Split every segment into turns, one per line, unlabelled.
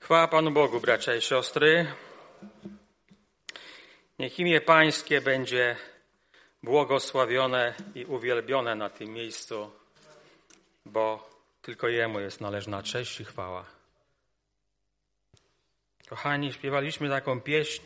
Chwała Panu Bogu, bracia i siostry. Niech imię Pańskie będzie błogosławione i uwielbione na tym miejscu, bo tylko Jemu jest należna cześć i chwała. Kochani, śpiewaliśmy taką pieśń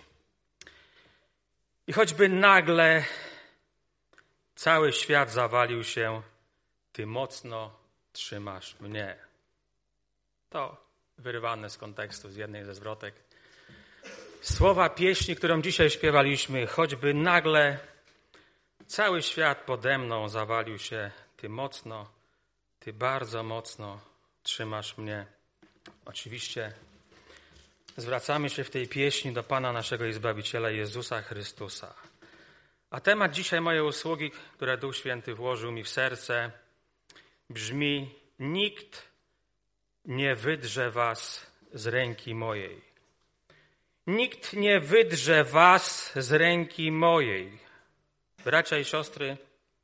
i choćby nagle cały świat zawalił się, Ty mocno trzymasz mnie. To wyrwane z kontekstu, z jednej ze zwrotek. Słowa pieśni, którą dzisiaj śpiewaliśmy, choćby nagle cały świat pode mną zawalił się, Ty mocno, Ty bardzo mocno trzymasz mnie. Oczywiście zwracamy się w tej pieśni do Pana naszego i Zbawiciela Jezusa Chrystusa. A temat dzisiaj mojej usługi, które Duch Święty włożył mi w serce, brzmi: nikt nie wydrze was z ręki mojej. Nikt nie wydrze was z ręki mojej. Bracia i siostry,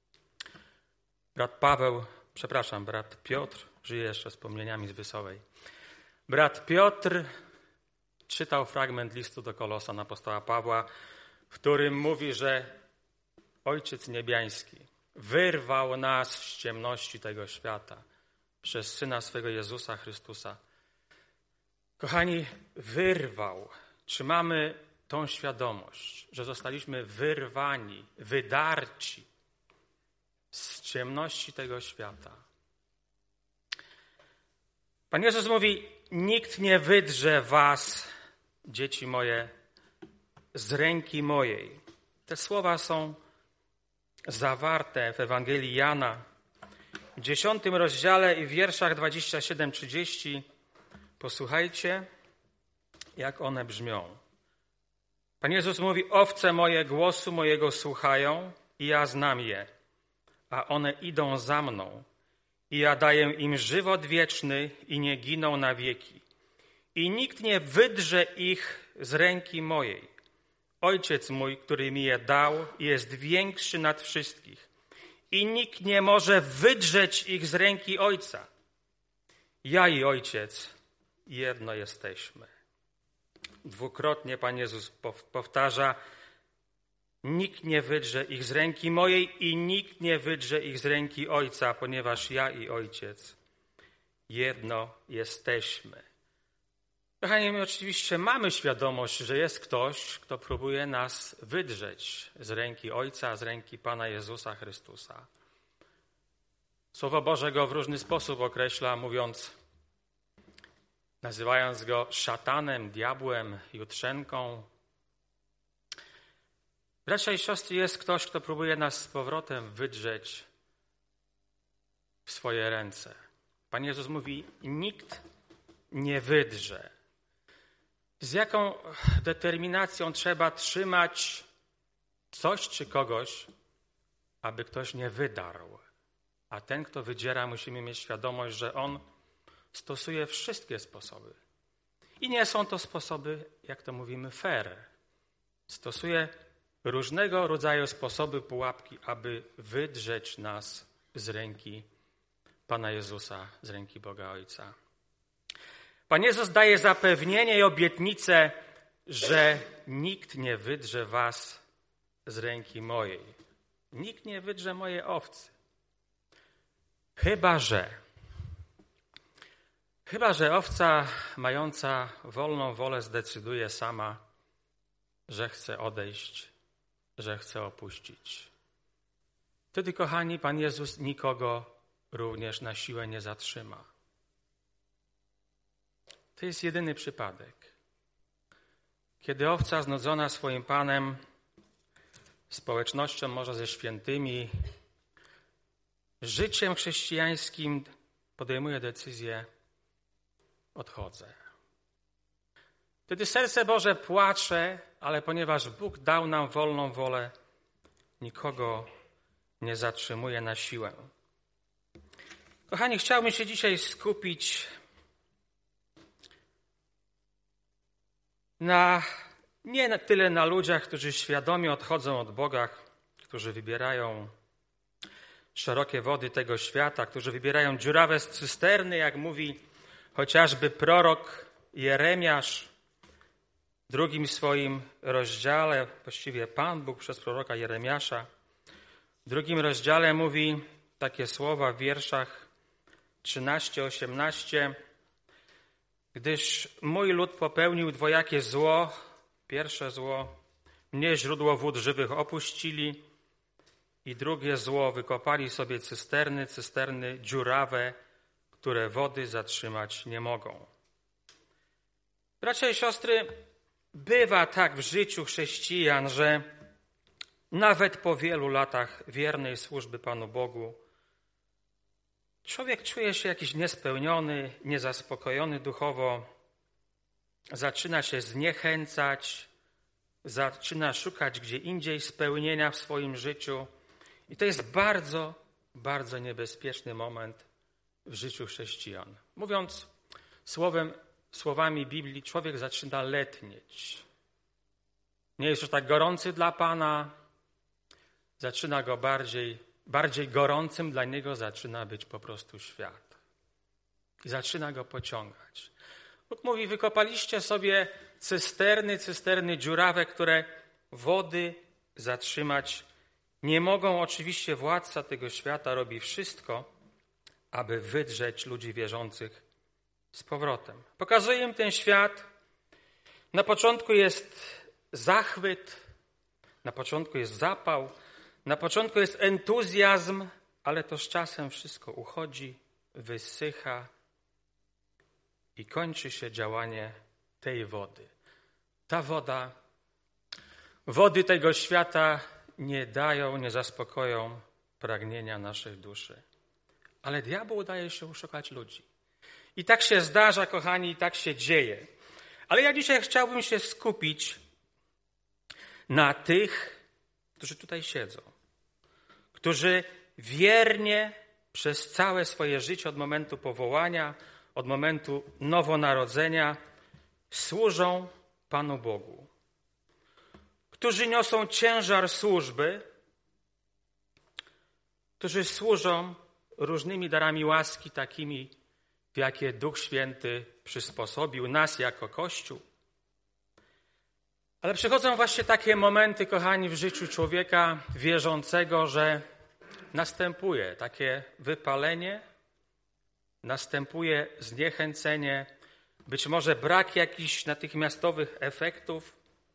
brat Piotr, żyje jeszcze wspomnieniami z Wysowej. Brat Piotr czytał fragment listu do Kolosan apostoła Pawła, w którym mówi, że Ojciec Niebiański wyrwał nas z ciemności tego świata przez Syna swego Jezusa Chrystusa. Kochani, wyrwał. Czy mamy tą świadomość, że zostaliśmy wyrwani, wydarci z ciemności tego świata? Pan Jezus mówi: nikt nie wydrze was, dzieci moje, z ręki mojej. Te słowa są zawarte w Ewangelii Jana, w 10 rozdziale i w wierszach 27-30. Posłuchajcie, jak one brzmią. Pan Jezus mówi: owce moje głosu mojego słuchają i ja znam je, a one idą za mną i ja daję im żywot wieczny i nie giną na wieki. I nikt nie wydrze ich z ręki mojej. Ojciec mój, który mi je dał, jest większy nad wszystkich i nikt nie może wydrzeć ich z ręki Ojca. Ja i Ojciec jedno jesteśmy. Dwukrotnie Pan Jezus powtarza: nikt nie wydrze ich z ręki mojej i nikt nie wydrze ich z ręki Ojca, ponieważ ja i Ojciec jedno jesteśmy. Kochani, my oczywiście mamy świadomość, że jest ktoś, kto próbuje nas wydrzeć z ręki Ojca, z ręki Pana Jezusa Chrystusa. Słowo Boże go w różny sposób określa, nazywając go szatanem, diabłem, jutrzenką. Bracia i siostry, jest ktoś, kto próbuje nas z powrotem wydrzeć w swoje ręce. Pan Jezus mówi: nikt nie wydrze. Z jaką determinacją trzeba trzymać coś czy kogoś, aby ktoś nie wydarł. A ten, kto wydziera, musimy mieć świadomość, że on stosuje wszystkie sposoby. I nie są to sposoby, jak to mówimy, fair. Stosuje różnego rodzaju sposoby, pułapki, aby wydrzeć nas z ręki Pana Jezusa, z ręki Boga Ojca. Pan Jezus daje zapewnienie i obietnicę, że nikt nie wydrze was z ręki mojej. Nikt nie wydrze mojej owcy. Chyba, że owca mająca wolną wolę zdecyduje sama, że chce odejść, że chce opuścić. Wtedy, kochani, Pan Jezus nikogo również na siłę nie zatrzyma. To jest jedyny przypadek, kiedy owca znudzona swoim Panem, społecznością może ze świętymi, życiem chrześcijańskim podejmuje decyzję: odchodzę. Wtedy serce Boże płacze, ale ponieważ Bóg dał nam wolną wolę, nikogo nie zatrzymuje na siłę. Kochani, chciałbym się dzisiaj skupić nie tyle na ludziach, którzy świadomie odchodzą od Boga, którzy wybierają szerokie wody tego świata, którzy wybierają dziurawe cysterny, jak mówi chociażby prorok Jeremiasz w drugim swoim rozdziale, właściwie Pan Bóg przez proroka Jeremiasza, w drugim rozdziale mówi takie słowa w wierszach 13-18. Gdyż mój lud popełnił dwojakie zło, pierwsze zło, mnie źródło wód żywych opuścili i drugie zło, wykopali sobie cysterny dziurawe, które wody zatrzymać nie mogą. Bracia i siostry, bywa tak w życiu chrześcijan, że nawet po wielu latach wiernej służby Panu Bogu człowiek czuje się jakiś niespełniony, niezaspokojony duchowo, zaczyna się zniechęcać, zaczyna szukać gdzie indziej spełnienia w swoim życiu. I to jest bardzo, bardzo niebezpieczny moment w życiu chrześcijan. Mówiąc słowami Biblii, człowiek zaczyna letnieć. Nie jest już tak gorący dla Pana, zaczyna go bardziej gorącym dla niego zaczyna być po prostu świat. I zaczyna go pociągać. Bóg mówi, wykopaliście sobie cysterny dziurawe, które wody zatrzymać nie mogą. Oczywiście władca tego świata robi wszystko, aby wydrzeć ludzi wierzących z powrotem. Pokazuje im ten świat. Na początku jest zachwyt, na początku jest zapał, na początku jest entuzjazm, ale to z czasem wszystko uchodzi, wysycha i kończy się działanie tej wody. Ta wody tego świata nie dają, nie zaspokoją pragnienia naszej duszy. Ale diabeł udaje się oszukać ludzi. I tak się zdarza, kochani, i tak się dzieje. Ale ja dzisiaj chciałbym się skupić na tych, którzy tutaj siedzą, którzy wiernie przez całe swoje życie od momentu powołania, od momentu nowonarodzenia służą Panu Bogu, którzy niosą ciężar służby, którzy służą różnymi darami łaski, takimi, w jakie Duch Święty przysposobił nas jako Kościół. Ale przychodzą właśnie takie momenty, kochani, w życiu człowieka wierzącego, że następuje takie wypalenie, następuje zniechęcenie, być może brak jakichś natychmiastowych efektów,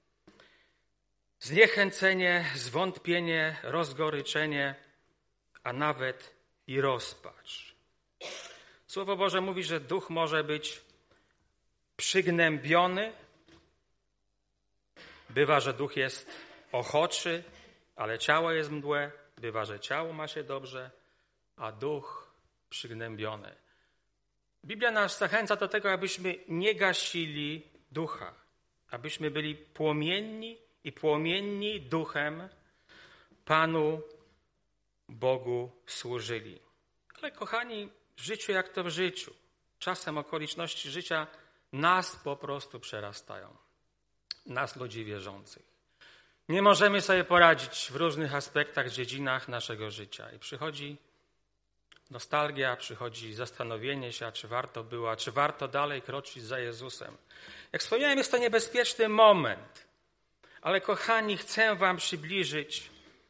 zniechęcenie, zwątpienie, rozgoryczenie, a nawet i rozpacz. Słowo Boże mówi, że duch może być przygnębiony. Bywa, że duch jest ochoczy, ale ciało jest mdłe. Bywa, że ciało ma się dobrze, a duch przygnębiony. Biblia nas zachęca do tego, abyśmy nie gasili ducha, abyśmy byli płomienni duchem Panu Bogu służyli. Ale kochani, w życiu jak to w życiu, czasem okoliczności życia nas po prostu przerastają. Nas, ludzi wierzących. Nie możemy sobie poradzić w różnych aspektach, dziedzinach naszego życia. I przychodzi nostalgia, przychodzi zastanowienie się, a czy warto było, a czy warto dalej kroczyć za Jezusem. Jak wspomniałem, jest to niebezpieczny moment. Ale kochani, chcę wam przybliżyć,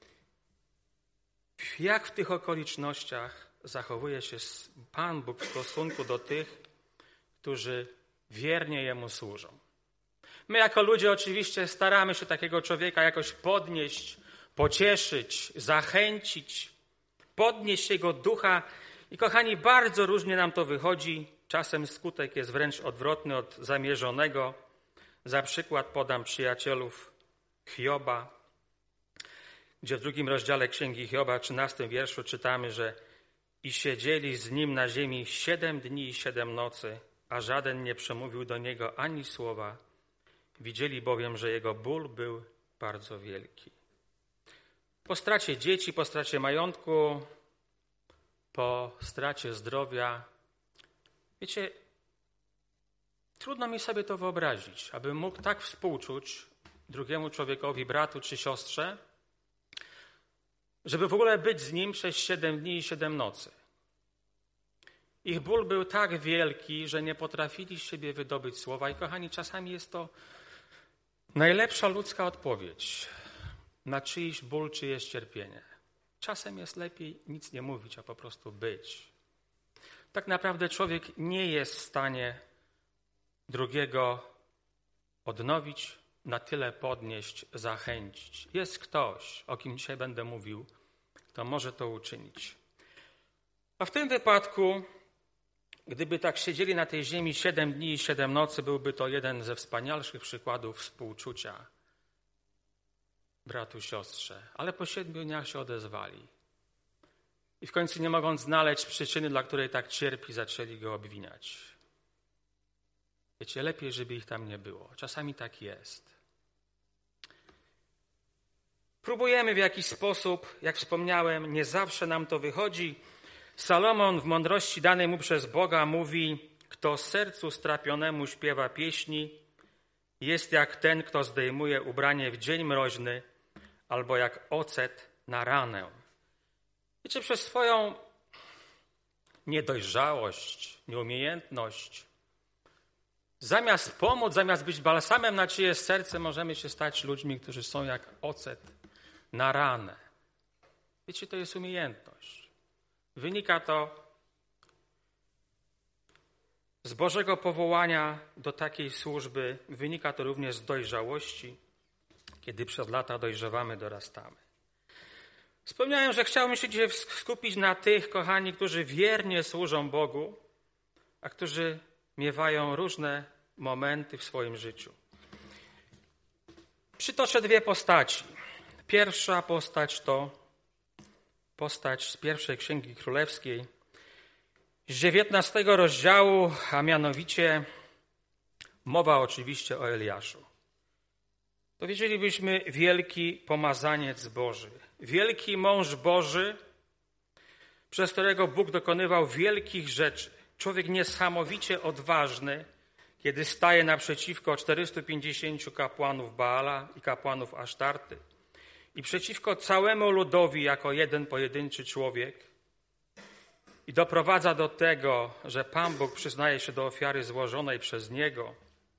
jak w tych okolicznościach zachowuje się Pan Bóg w stosunku do tych, którzy wiernie Jemu służą. My jako ludzie oczywiście staramy się takiego człowieka jakoś podnieść, pocieszyć, zachęcić, podnieść jego ducha. I kochani, bardzo różnie nam to wychodzi. Czasem skutek jest wręcz odwrotny od zamierzonego. Za przykład podam przyjacielów Hioba, gdzie w 2 rozdziale Księgi Hioba, 13 wierszu czytamy, że i siedzieli z nim na ziemi 7 dni i 7 nocy, a żaden nie przemówił do niego ani słowa. Widzieli bowiem, że jego ból był bardzo wielki. Po stracie dzieci, po stracie majątku, po stracie zdrowia, wiecie, trudno mi sobie to wyobrazić, abym mógł tak współczuć drugiemu człowiekowi, bratu czy siostrze, żeby w ogóle być z nim przez 7 dni i 7 nocy. Ich ból był tak wielki, że nie potrafili z siebie wydobyć słowa. I kochani, czasami jest to najlepsza ludzka odpowiedź na czyjś ból, czyjeś cierpienie. Czasem jest lepiej nic nie mówić, a po prostu być. Tak naprawdę człowiek nie jest w stanie drugiego odnowić, na tyle podnieść, zachęcić. Jest ktoś, o kim dzisiaj będę mówił, kto może to uczynić. A w tym wypadku, gdyby tak siedzieli na tej ziemi 7 dni i 7 nocy, byłby to jeden ze wspanialszych przykładów współczucia bratu, siostrze. Ale po 7 dniach się odezwali. I w końcu, nie mogąc znaleźć przyczyny, dla której tak cierpi, zaczęli go obwiniać. Wiecie, lepiej, żeby ich tam nie było. Czasami tak jest. Próbujemy w jakiś sposób, jak wspomniałem, nie zawsze nam to wychodzi. Salomon w mądrości danej mu przez Boga mówi: kto sercu strapionemu śpiewa pieśni, jest jak ten, kto zdejmuje ubranie w dzień mroźny, albo jak ocet na ranę. Wiecie, przez swoją niedojrzałość, nieumiejętność, zamiast pomóc, zamiast być balsamem na czyjeś serce, możemy się stać ludźmi, którzy są jak ocet na ranę. Wiecie, to jest umiejętność. Wynika to z Bożego powołania do takiej służby, wynika to również z dojrzałości, kiedy przez lata dojrzewamy, dorastamy. Wspomniałem, że chciałbym się dzisiaj skupić na tych, kochani, którzy wiernie służą Bogu, a którzy miewają różne momenty w swoim życiu. Przytoczę 2 postaci. Pierwsza postać to postać z pierwszej Księgi Królewskiej, z 19 rozdziału, a mianowicie mowa oczywiście o Eliaszu. Powiedzielibyśmy wielki pomazaniec Boży, wielki mąż Boży, przez którego Bóg dokonywał wielkich rzeczy. Człowiek niesamowicie odważny, kiedy staje naprzeciwko 450 kapłanów Baala i kapłanów Asztarty i przeciwko całemu ludowi jako jeden pojedynczy człowiek i doprowadza do tego, że Pan Bóg przyznaje się do ofiary złożonej przez niego.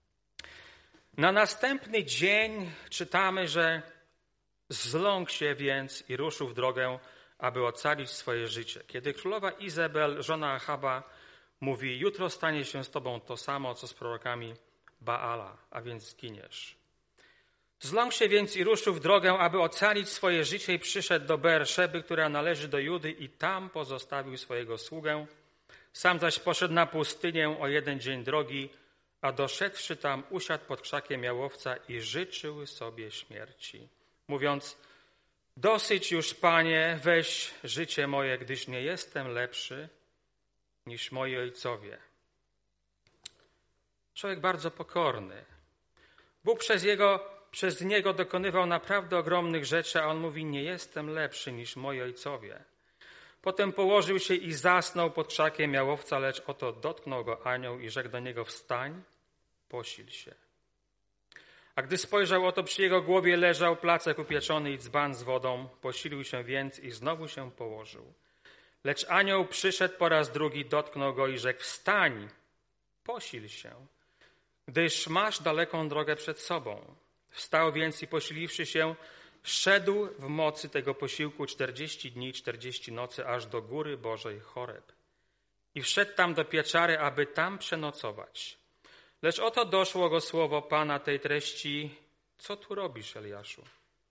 Na następny dzień czytamy, że zląkł się więc i ruszył w drogę, aby ocalić swoje życie. Kiedy królowa Izabel, żona Achaba, mówi: jutro stanie się z tobą to samo, co z prorokami Baala, a więc zginiesz. Zląkł się więc i ruszył w drogę, aby ocalić swoje życie i przyszedł do Beerszeby, która należy do Judy, i tam pozostawił swojego sługę. Sam zaś poszedł na pustynię o 1 dzień drogi, a doszedłszy tam, usiadł pod krzakiem jałowca i życzył sobie śmierci, mówiąc: dosyć już, Panie, weź życie moje, gdyż nie jestem lepszy niż moi ojcowie. Człowiek bardzo pokorny. Bóg przez niego dokonywał naprawdę ogromnych rzeczy, a on mówi: nie jestem lepszy niż moi ojcowie. Potem położył się i zasnął pod krzakiem jałowca, lecz oto dotknął go anioł i rzekł do niego: wstań, posil się. A gdy spojrzał, oto przy jego głowie leżał placek upieczony i dzban z wodą. Posilił się więc i znowu się położył. Lecz anioł przyszedł po raz drugi, dotknął go i rzekł: wstań, posil się, gdyż masz daleką drogę przed sobą. Wstał więc i posiliwszy się, szedł w mocy tego posiłku 40 dni, 40 nocy, aż do góry Bożej Choreb. I wszedł tam do pieczary, aby tam przenocować. Lecz oto doszło go słowo Pana tej treści: co tu robisz, Eliaszu?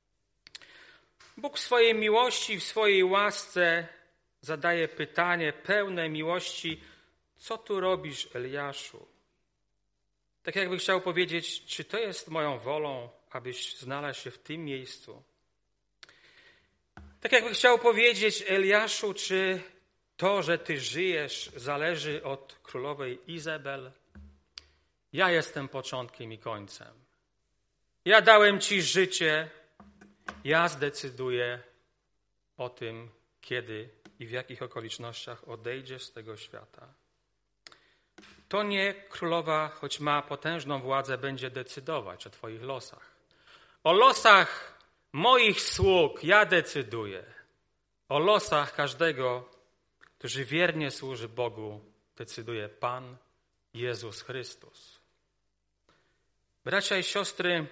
Bóg w swojej miłości, w swojej łasce zadaje pytanie pełne miłości: co tu robisz, Eliaszu? Tak jakby chciał powiedzieć: czy to jest moją wolą, abyś znalazł się w tym miejscu? Tak jakby chciał powiedzieć: Eliaszu, czy to, że ty żyjesz, zależy od królowej Izabel? Ja jestem początkiem i końcem. Ja dałem ci życie. Ja zdecyduję o tym, kiedy i w jakich okolicznościach odejdziesz z tego świata. To nie królowa, choć ma potężną władzę, będzie decydować o twoich losach. O losach moich sług ja decyduję. O losach każdego, który wiernie służy Bogu, decyduje Pan Jezus Chrystus. Bracia i siostry,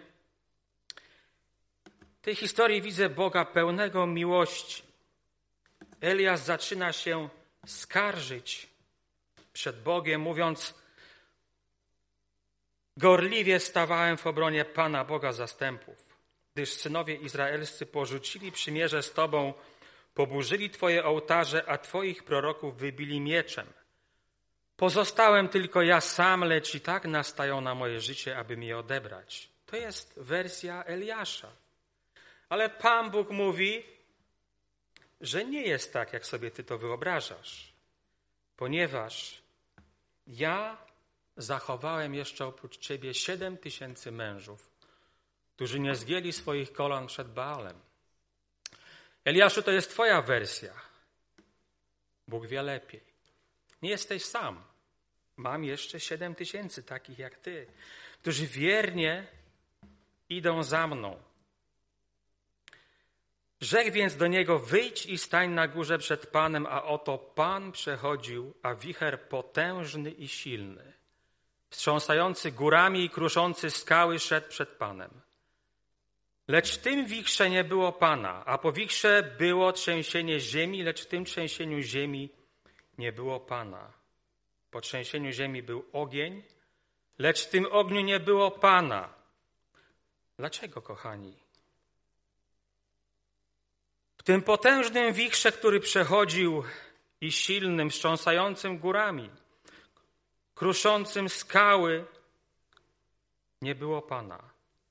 w tej historii widzę Boga pełnego miłości. Eliasz zaczyna się skarżyć przed Bogiem, mówiąc: gorliwie stawałem w obronie Pana Boga zastępów, gdyż synowie izraelscy porzucili przymierze z Tobą, poburzyli Twoje ołtarze, a Twoich proroków wybili mieczem. Pozostałem tylko ja sam, lecz i tak nastają na moje życie, aby mi je odebrać. To jest wersja Eliasza. Ale Pan Bóg mówi, że nie jest tak, jak sobie ty to wyobrażasz, ponieważ ja zachowałem jeszcze oprócz ciebie 7000 mężów, którzy nie zgięli swoich kolan przed Baalem. Eliaszu, to jest twoja wersja. Bóg wie lepiej. Nie jesteś sam. Mam jeszcze 7000 takich jak ty, którzy wiernie idą za mną. Rzekł więc do niego: wyjdź i stań na górze przed Panem, a oto Pan przechodził, a wicher potężny i silny, wstrząsający górami i kruszący skały, szedł przed Panem. Lecz w tym wichrze nie było Pana, a po wichrze było trzęsienie ziemi, lecz w tym trzęsieniu ziemi nie było Pana. Po trzęsieniu ziemi był ogień, lecz w tym ogniu nie było Pana. Dlaczego, kochani? W tym potężnym wichrze, który przechodził i silnym, wstrząsającym górami, kruszącym skały, nie było Pana.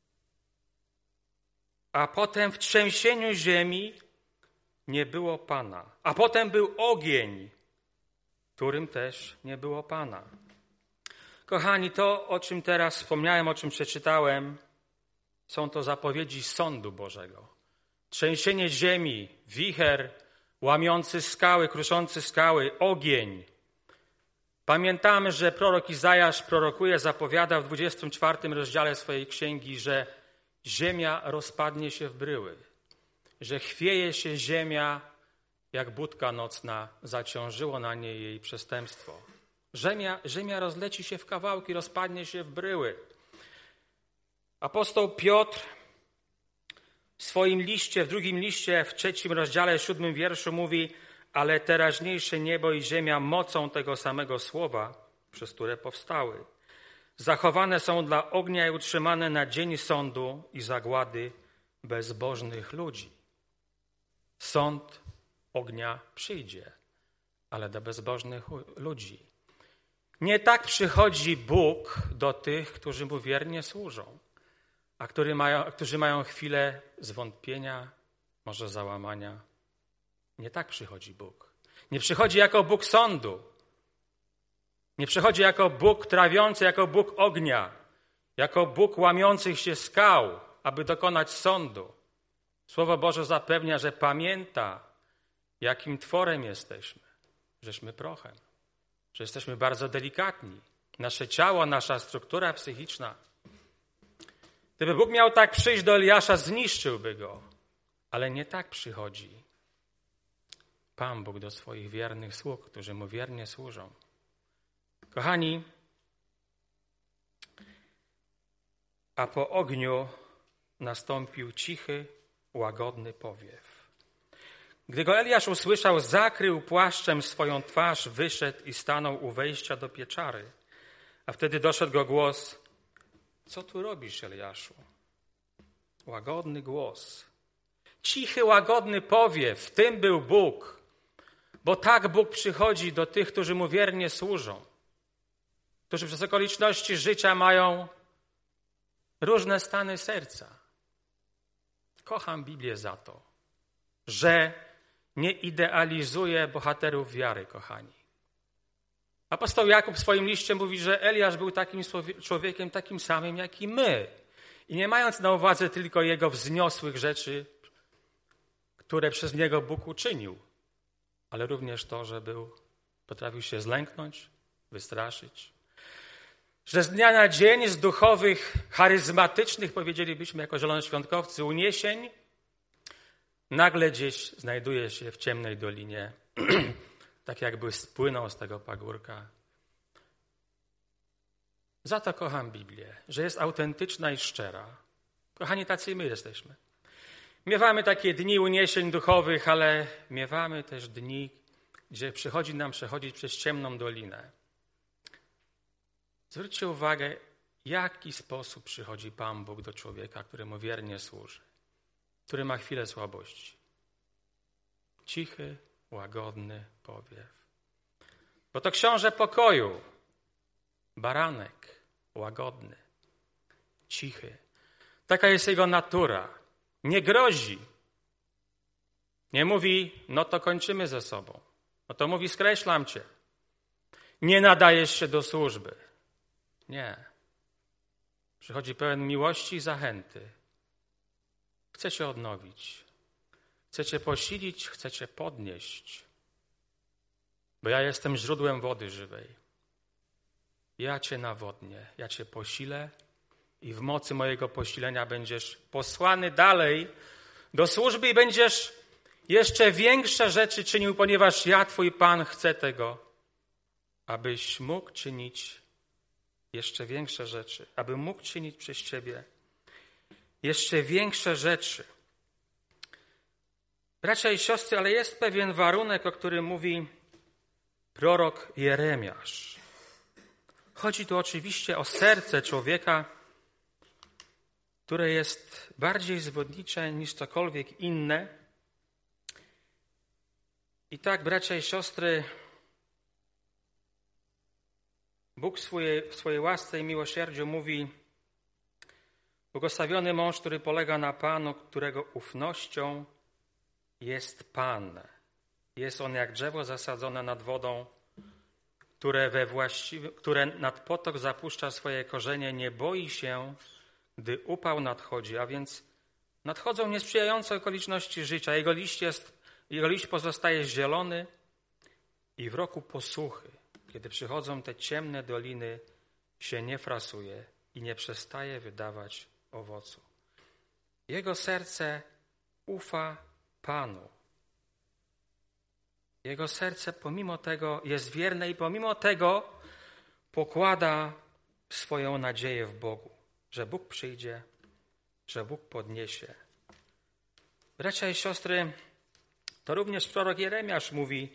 A potem w trzęsieniu ziemi nie było Pana. A potem był ogień, w którym też nie było Pana. Kochani, to, o czym teraz wspomniałem, o czym przeczytałem, są to zapowiedzi sądu Bożego. Trzęsienie ziemi, wicher, łamiący skały, kruszący skały, ogień. Pamiętamy, że prorok Izajasz prorokuje, zapowiada w 24 rozdziale swojej księgi, że ziemia rozpadnie się w bryły, że chwieje się ziemia jak budka nocna, zaciążyło na niej jej przestępstwo. Ziemia rozleci się w kawałki, rozpadnie się w bryły. Apostoł Piotr w swoim liście, w drugim liście, w 3 rozdziale, 7 wierszu mówi: ale teraźniejsze niebo i ziemia mocą tego samego słowa, przez które powstały, zachowane są dla ognia i utrzymane na dzień sądu i zagłady bezbożnych ludzi. Sąd ognia przyjdzie, ale do bezbożnych ludzi. Nie tak przychodzi Bóg do tych, którzy mu wiernie służą, a którzy mają chwilę zwątpienia, może załamania. Nie tak przychodzi Bóg. Nie przychodzi jako Bóg sądu. Nie przychodzi jako Bóg trawiący, jako Bóg ognia, jako Bóg łamiących się skał, aby dokonać sądu. Słowo Boże zapewnia, że pamięta, jakim tworem jesteśmy. Żeśmy prochem, że jesteśmy bardzo delikatni. Nasze ciało, nasza struktura psychiczna. Gdyby Bóg miał tak przyjść do Eliasza, zniszczyłby go. Ale nie tak przychodzi Pan Bóg do swoich wiernych sług, którzy mu wiernie służą. Kochani, a po ogniu nastąpił cichy, łagodny powiew. Gdy go Eliasz usłyszał, zakrył płaszczem swoją twarz, wyszedł i stanął u wejścia do pieczary. A wtedy doszedł go głos: co tu robisz, Eliaszu? Łagodny głos. Cichy, łagodny powiew. W tym był Bóg. Bo tak Bóg przychodzi do tych, którzy mu wiernie służą. Którzy przez okoliczności życia mają różne stany serca. Kocham Biblię za to, że nie idealizuje bohaterów wiary, kochani. Apostoł Jakub w swoim liście mówi, że Eliasz był takim człowiekiem takim samym jak i my. I nie mając na uwadze tylko jego wzniosłych rzeczy, które przez niego Bóg uczynił, ale również to, że potrafił się zlęknąć, wystraszyć. Że z dnia na dzień z duchowych, charyzmatycznych, powiedzielibyśmy jako zielonoświątkowcy, uniesień, nagle gdzieś znajduje się w ciemnej dolinie, tak jakby spłynął z tego pagórka Za to kocham Biblię, że jest autentyczna i szczera. Kochani, tacy my jesteśmy. Miewamy takie dni uniesień duchowych, ale miewamy też dni, gdzie przychodzi nam przechodzić przez ciemną dolinę. Zwróćcie uwagę, w jaki sposób przychodzi Pan Bóg do człowieka, któremu wiernie służy, który ma chwilę słabości. Cichy, łagodny powiew. Bo to książę pokoju, baranek, łagodny, cichy. Taka jest jego natura. Nie grozi. Nie mówi, no to kończymy ze sobą. No to mówi, skreślam cię. Nie nadajesz się do służby. Nie. Przychodzi pełen miłości i zachęty. Chce cię odnowić. Chce cię posilić, chce cię podnieść. Bo ja jestem źródłem wody żywej. Ja cię nawodnię, ja cię posilę i w mocy mojego posilenia będziesz posłany dalej do służby i będziesz jeszcze większe rzeczy czynił, ponieważ ja, twój Pan, chcę tego, abyś mógł czynić jeszcze większe rzeczy, aby mógł czynić przez ciebie jeszcze większe rzeczy. Bracia i siostry, ale jest pewien warunek, o którym mówi prorok Jeremiasz. Chodzi tu oczywiście o serce człowieka, które jest bardziej zwodnicze niż cokolwiek inne. I tak, bracia i siostry, Bóg w swojej łasce i miłosierdziu mówi: błogosławiony mąż, który polega na Panu, którego ufnością jest Pan. Jest on jak drzewo zasadzone nad wodą, które nad potok zapuszcza swoje korzenie, nie boi się, gdy upał nadchodzi, a więc nadchodzą niesprzyjające okoliczności życia. Jego liść pozostaje zielony i w roku posuchy, kiedy przychodzą te ciemne doliny, się nie frasuje i nie przestaje wydawać owocu. Jego serce ufa Panu. Jego serce pomimo tego jest wierne i pomimo tego pokłada swoją nadzieję w Bogu, że Bóg przyjdzie, że Bóg podniesie. Bracia i siostry, to również prorok Jeremiasz mówi,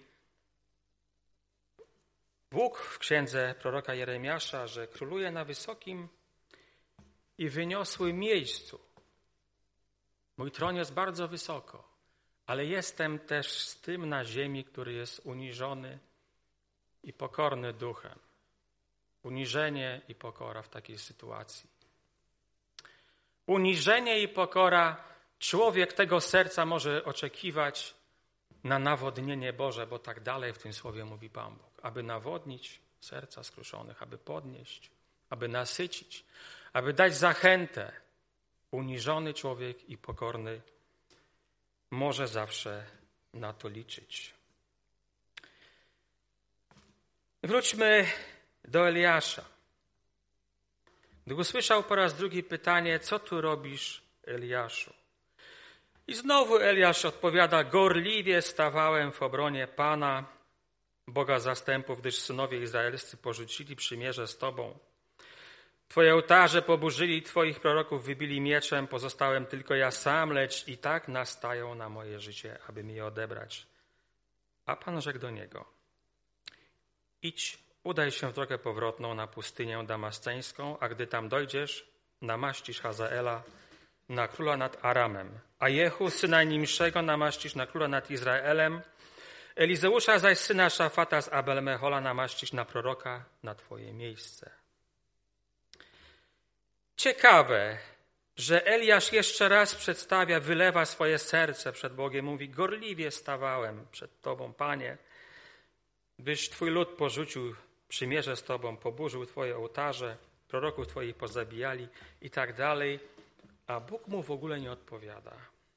Bóg w księdze proroka Jeremiasza, że króluje na wysokim i wyniosłym miejscu. Mój tron jest bardzo wysoko, ale jestem też z tym na ziemi, który jest uniżony i pokorny duchem. Uniżenie i pokora w takiej sytuacji. Uniżenie i pokora, człowiek tego serca może oczekiwać na nawodnienie Boże, bo tak dalej w tym słowie mówi Pan Bóg. Aby nawodnić serca skruszonych, aby podnieść, aby nasycić, aby dać zachętę. Uniżony człowiek i pokorny może zawsze na to liczyć. Wróćmy do Eliasza. Gdy usłyszał po raz drugi pytanie, co tu robisz, Eliaszu? I znowu Eliasz odpowiada, gorliwie stawałem w obronie Pana, Boga zastępów, gdyż synowie izraelscy porzucili przymierze z Tobą. Twoje ołtarze poburzyli, Twoich proroków wybili mieczem, pozostałem tylko ja sam, lecz i tak nastają na moje życie, aby mi je odebrać. A Pan rzekł do niego, idź, udaj się w drogę powrotną na pustynię damasceńską, a gdy tam dojdziesz, namaścisz Hazaela na króla nad Aramem, a Jehu, syna Nimszego, namaścisz na króla nad Izraelem, Elizeusza zaś syna Szafata z Abel-Mehola namaścisz na proroka na Twoje miejsce. Ciekawe, że Eliasz jeszcze raz wylewa swoje serce przed Bogiem. Mówi, gorliwie stawałem przed Tobą, Panie, byś Twój lud porzucił przymierze z Tobą, poburzył Twoje ołtarze, proroków Twoich pozabijali i tak dalej, a Bóg mu w ogóle nie odpowiada.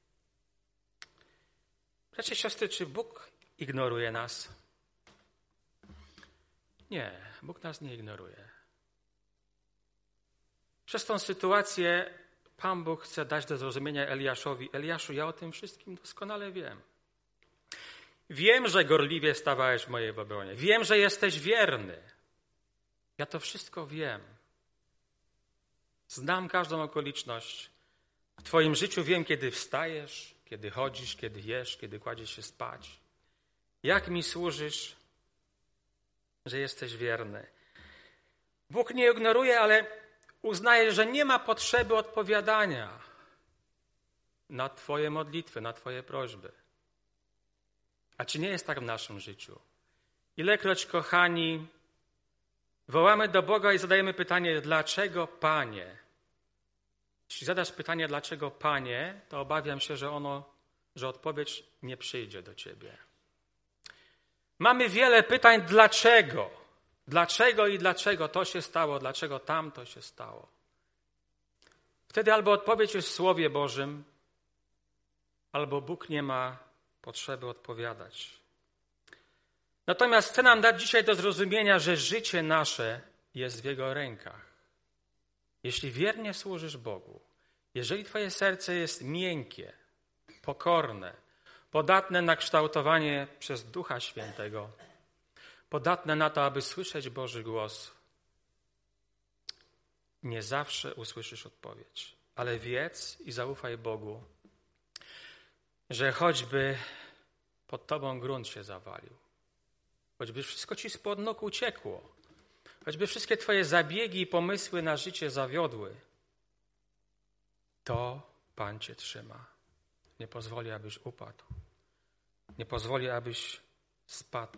Bracia i siostry, czy Bóg ignoruje nas? Nie, Bóg nas nie ignoruje. Przez tą sytuację Pan Bóg chce dać do zrozumienia Eliaszowi, Eliaszu, ja o tym wszystkim doskonale wiem. Wiem, że gorliwie stawałeś w mojej obronie. Wiem, że jesteś wierny. Ja to wszystko wiem. Znam każdą okoliczność. W Twoim życiu wiem, kiedy wstajesz, kiedy chodzisz, kiedy jesz, kiedy kładziesz się spać. Jak mi służysz, że jesteś wierny. Bóg nie ignoruje, ale uznaje, że nie ma potrzeby odpowiadania na Twoje modlitwy, na Twoje prośby. A czy nie jest tak w naszym życiu? Ilekroć, kochani, wołamy do Boga i zadajemy pytanie, dlaczego, Panie? Jeśli zadasz pytanie, dlaczego, Panie, to obawiam się, że odpowiedź nie przyjdzie do Ciebie. Mamy wiele pytań, dlaczego? Dlaczego i dlaczego to się stało? Dlaczego tamto się stało? Wtedy albo odpowiedź jest w Słowie Bożym, albo Bóg nie ma potrzeby odpowiadać. Natomiast chce nam dać dzisiaj do zrozumienia, że życie nasze jest w Jego rękach. Jeśli wiernie służysz Bogu, jeżeli Twoje serce jest miękkie, pokorne, podatne na kształtowanie przez Ducha Świętego, podatne na to, aby słyszeć Boży głos, nie zawsze usłyszysz odpowiedź. Ale wiedz i zaufaj Bogu, że choćby pod Tobą grunt się zawalił, choćby wszystko Ci spod nóg uciekło, choćby wszystkie Twoje zabiegi i pomysły na życie zawiodły, to Pan Cię trzyma. Nie pozwoli, abyś upadł. Nie pozwoli, abyś spadł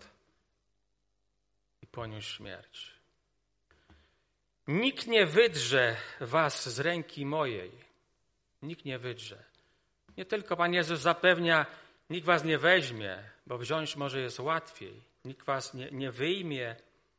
i poniósł śmierć. Nikt nie wydrze was z ręki mojej. Nikt nie wydrze. Nie tylko Pan Jezus zapewnia, nikt was nie weźmie, bo wziąć może jest łatwiej. Nikt was nie wyjmie,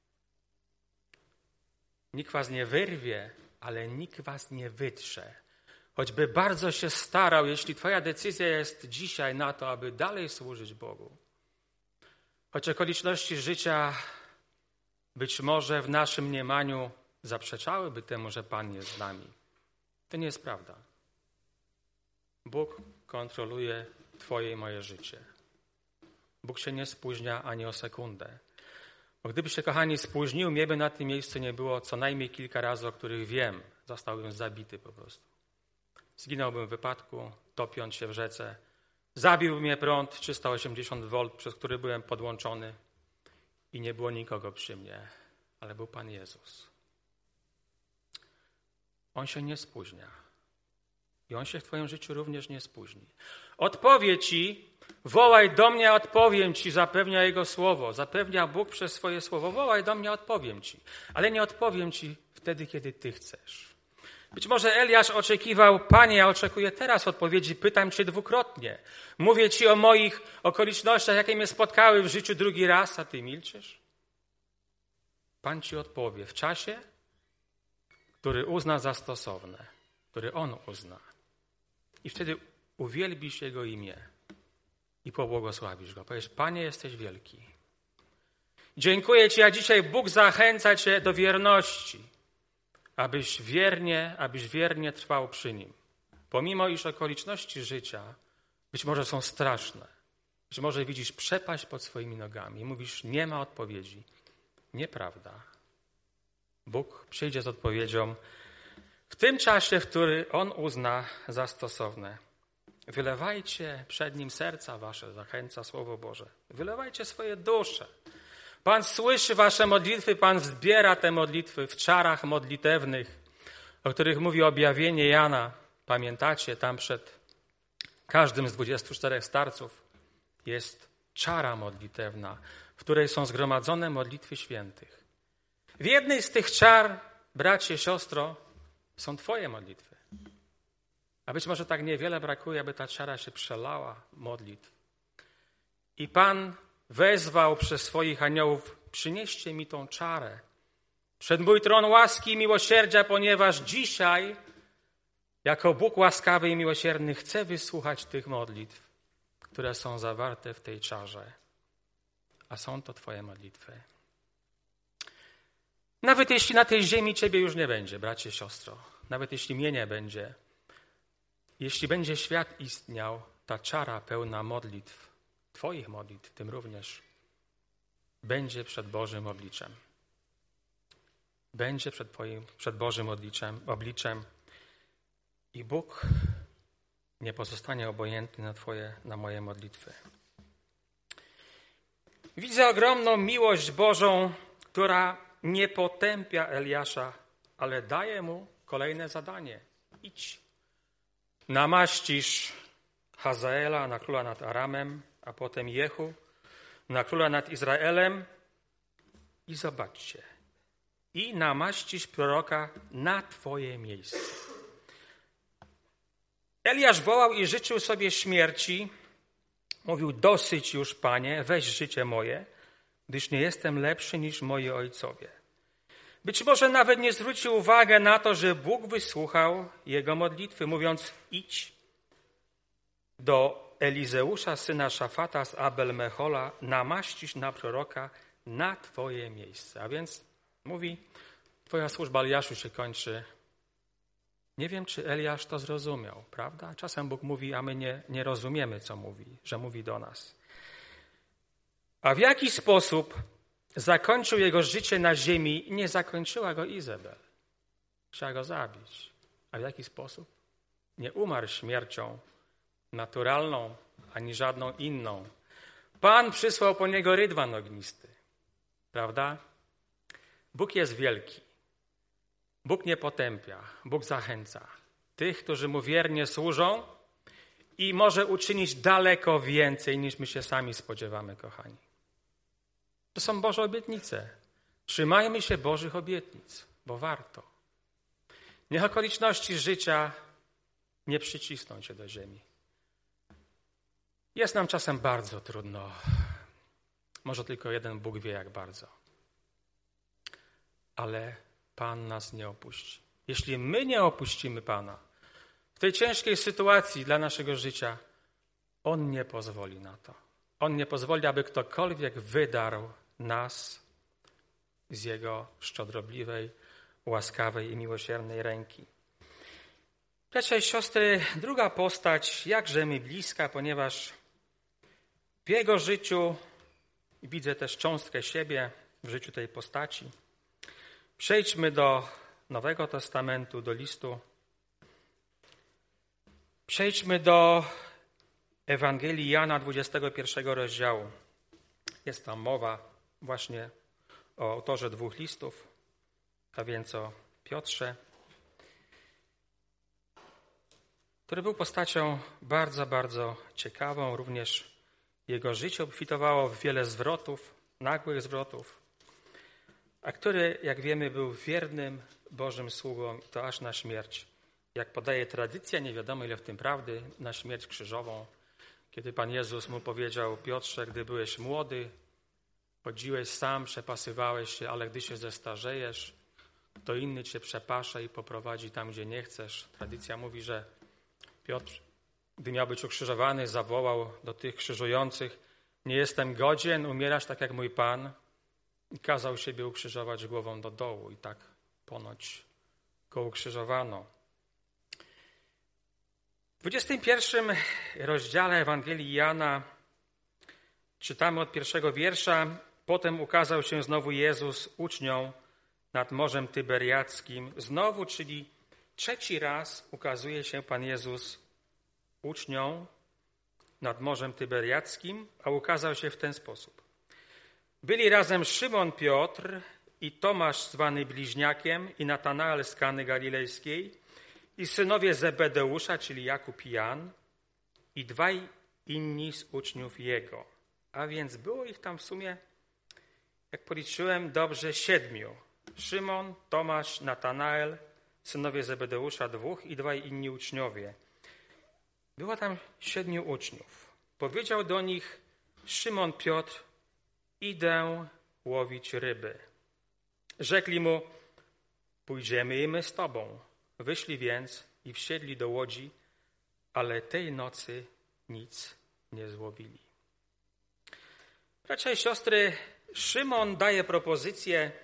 nikt was nie wyrwie, ale nikt was nie wydrze. Choćby bardzo się starał, jeśli Twoja decyzja jest dzisiaj na to, aby dalej służyć Bogu. Choć okoliczności życia być może w naszym mniemaniu zaprzeczałyby temu, że Pan jest z nami. To nie jest prawda. Bóg kontroluje Twoje i moje życie. Bóg się nie spóźnia ani o sekundę. Bo gdyby się, kochani, spóźnił, mnie by na tym miejscu nie było co najmniej kilka razy, o których wiem. Zostałbym zabity po prostu. Zginąłbym w wypadku, topiąc się w rzece. Zabił mnie prąd 380 V, przez który byłem podłączony i nie było nikogo przy mnie, ale był Pan Jezus. On się nie spóźnia. I On się w Twoim życiu również nie spóźni. Odpowie Ci, wołaj do mnie, odpowiem Ci, zapewnia Jego Słowo. Zapewnia Bóg przez swoje Słowo. Wołaj do mnie, odpowiem Ci. Ale nie odpowiem Ci wtedy, kiedy Ty chcesz. Być może Eliasz oczekiwał, Panie, ja oczekuję teraz odpowiedzi, pytam Cię dwukrotnie. Mówię Ci o moich okolicznościach, jakie mnie spotkały w życiu drugi raz, a Ty milczysz? Pan Ci odpowie w czasie, który uzna za stosowne, który On uzna. I wtedy uwielbisz Jego imię i pobłogosławisz Go. Powiesz, Panie, jesteś wielki. Dziękuję Ci, a dzisiaj Bóg zachęca Cię do wierności, abyś wiernie trwał przy Nim. Pomimo iż okoliczności życia być może są straszne, być może widzisz przepaść pod swoimi nogami i mówisz, nie ma odpowiedzi. Nieprawda. Bóg przyjdzie z odpowiedzią w tym czasie, w który On uzna za stosowne. Wylewajcie przed Nim serca wasze, zachęca Słowo Boże. Wylewajcie swoje dusze. Pan słyszy wasze modlitwy, Pan zbiera te modlitwy w czarach modlitewnych, o których mówi objawienie Jana. Pamiętacie, tam przed każdym z 24 starców jest czara modlitewna, w której są zgromadzone modlitwy świętych. W jednej z tych czar, bracie, siostro, są Twoje modlitwy. A być może tak niewiele brakuje, aby ta czara się przelała modlitw. I Pan wezwał przez swoich aniołów, przynieście mi tą czarę przed mój tron łaski i miłosierdzia, ponieważ dzisiaj, jako Bóg łaskawy i miłosierny, chcę wysłuchać tych modlitw, które są zawarte w tej czarze. A są to Twoje modlitwy. Nawet jeśli na tej ziemi Ciebie już nie będzie, bracie, siostro, nawet jeśli mnie nie będzie, jeśli będzie świat istniał, ta czara pełna modlitw, Twoich modlitw, tym również, będzie przed Bożym obliczem. będzie przed Bożym obliczem i Bóg nie pozostanie obojętny na moje modlitwy. Widzę ogromną miłość Bożą, która nie potępia Eliasza, ale daje mu kolejne zadanie. Idź. Namaścisz Hazaela na króla nad Aramem, a potem Jehu na króla nad Izraelem i zobaczcie. I namaścisz proroka na twoje miejsce. Eliasz wołał i życzył sobie śmierci. Mówił, dosyć już, Panie, weź życie moje, gdyż nie jestem lepszy niż moi ojcowie. Być może nawet nie zwrócił uwagi na to, że Bóg wysłuchał jego modlitwy, mówiąc, idź do Elizeusza, syna Szafata z Abel-Mehola, namaścisz na proroka na twoje miejsce. A więc mówi, twoja służba, Eliaszu, się kończy. Nie wiem, czy Eliasz to zrozumiał, prawda? Czasem Bóg mówi, a my nie rozumiemy, co mówi, że mówi do nas. A w jaki sposób zakończył jego życie na ziemi? Nie zakończyła go Izabel. Chciała go zabić. A w jaki sposób? Nie umarł śmiercią naturalną, ani żadną inną. Pan przysłał po niego rydwan ognisty. Prawda? Bóg jest wielki. Bóg nie potępia. Bóg zachęca tych, którzy mu wiernie służą i może uczynić daleko więcej, niż my się sami spodziewamy, kochani. To są Boże obietnice. Trzymajmy się Bożych obietnic, bo warto. Niech okoliczności życia nie przycisną cię do ziemi. Jest nam czasem bardzo trudno. Może tylko jeden Bóg wie, jak bardzo. Ale Pan nas nie opuści. Jeśli my nie opuścimy Pana w tej ciężkiej sytuacji dla naszego życia, On nie pozwoli na to. On nie pozwoli, aby ktokolwiek wydarł nas z Jego szczodrobliwej, łaskawej i miłosiernej ręki. Bracia i siostry, druga postać, jakże mi bliska, ponieważ w jego życiu widzę też cząstkę siebie w życiu tej postaci. Przejdźmy do Nowego Testamentu, do listu. Przejdźmy do Ewangelii Jana, 21 rozdziału. Jest tam mowa właśnie o autorze 2 listów, a więc o Piotrze, który był postacią bardzo, bardzo ciekawą. Również jego życie obfitowało w wiele zwrotów, nagłych zwrotów, a który, jak wiemy, był wiernym Bożym sługą i to aż na śmierć. Jak podaje tradycja, nie wiadomo ile w tym prawdy, na śmierć krzyżową, kiedy Pan Jezus mu powiedział: Piotrze, gdy byłeś młody, chodziłeś sam, przepasywałeś się, ale gdy się zestarzejesz, to inny cię przepasza i poprowadzi tam, gdzie nie chcesz. Tradycja mówi, że Piotr, gdy miał być ukrzyżowany, zawołał do tych krzyżujących: nie jestem godzien umierać tak jak mój Pan, i kazał siebie ukrzyżować głową do dołu i tak ponoć go ukrzyżowano. W 21 rozdziale Ewangelii Jana czytamy od 1 wiersza: potem ukazał się znowu Jezus uczniom nad Morzem Tyberiackim. Znowu, czyli trzeci raz ukazuje się Pan Jezus uczniom nad Morzem Tyberiackim, a ukazał się w ten sposób. Byli razem Szymon Piotr i Tomasz zwany Bliźniakiem i Natanael z Kany Galilejskiej i synowie Zebedeusza, czyli Jakub i Jan, i dwaj inni z uczniów Jego. A więc było ich tam w sumie, jak policzyłem dobrze, 7. Szymon, Tomasz, Natanael, synowie Zebedeusza 2 i dwaj inni uczniowie. Było tam 7 uczniów. Powiedział do nich Szymon Piotr: idę łowić ryby. Rzekli mu: pójdziemy i my z tobą. Wyszli więc i wsiedli do łodzi, ale tej nocy nic nie złowili. Bracia i siostry, Szymon daje propozycję: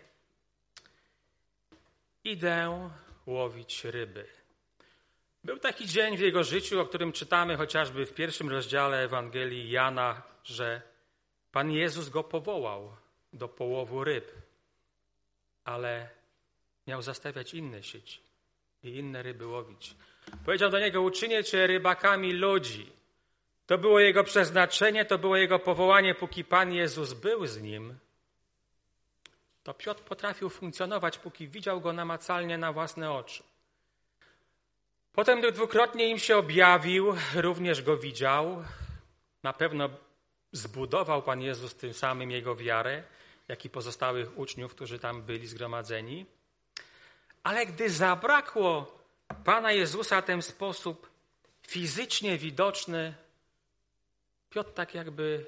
idę łowić ryby. Był taki dzień w jego życiu, o którym czytamy chociażby w 1 rozdziale Ewangelii Jana, że Pan Jezus go powołał do połowu ryb, ale Miał zastawiać inne sieci i inne ryby łowić. Powiedział do niego: uczynię cię rybakami ludzi. To było jego przeznaczenie, to było jego powołanie, póki Pan Jezus był z nim. To Piotr potrafił funkcjonować, póki widział go namacalnie na własne oczy. Potem dwukrotnie im się objawił, również go widział. Na pewno zbudował Pan Jezus tym samym jego wiarę, jak i pozostałych uczniów, którzy tam byli zgromadzeni. Ale gdy zabrakło Pana Jezusa w ten sposób fizycznie widoczny, Piotr tak jakby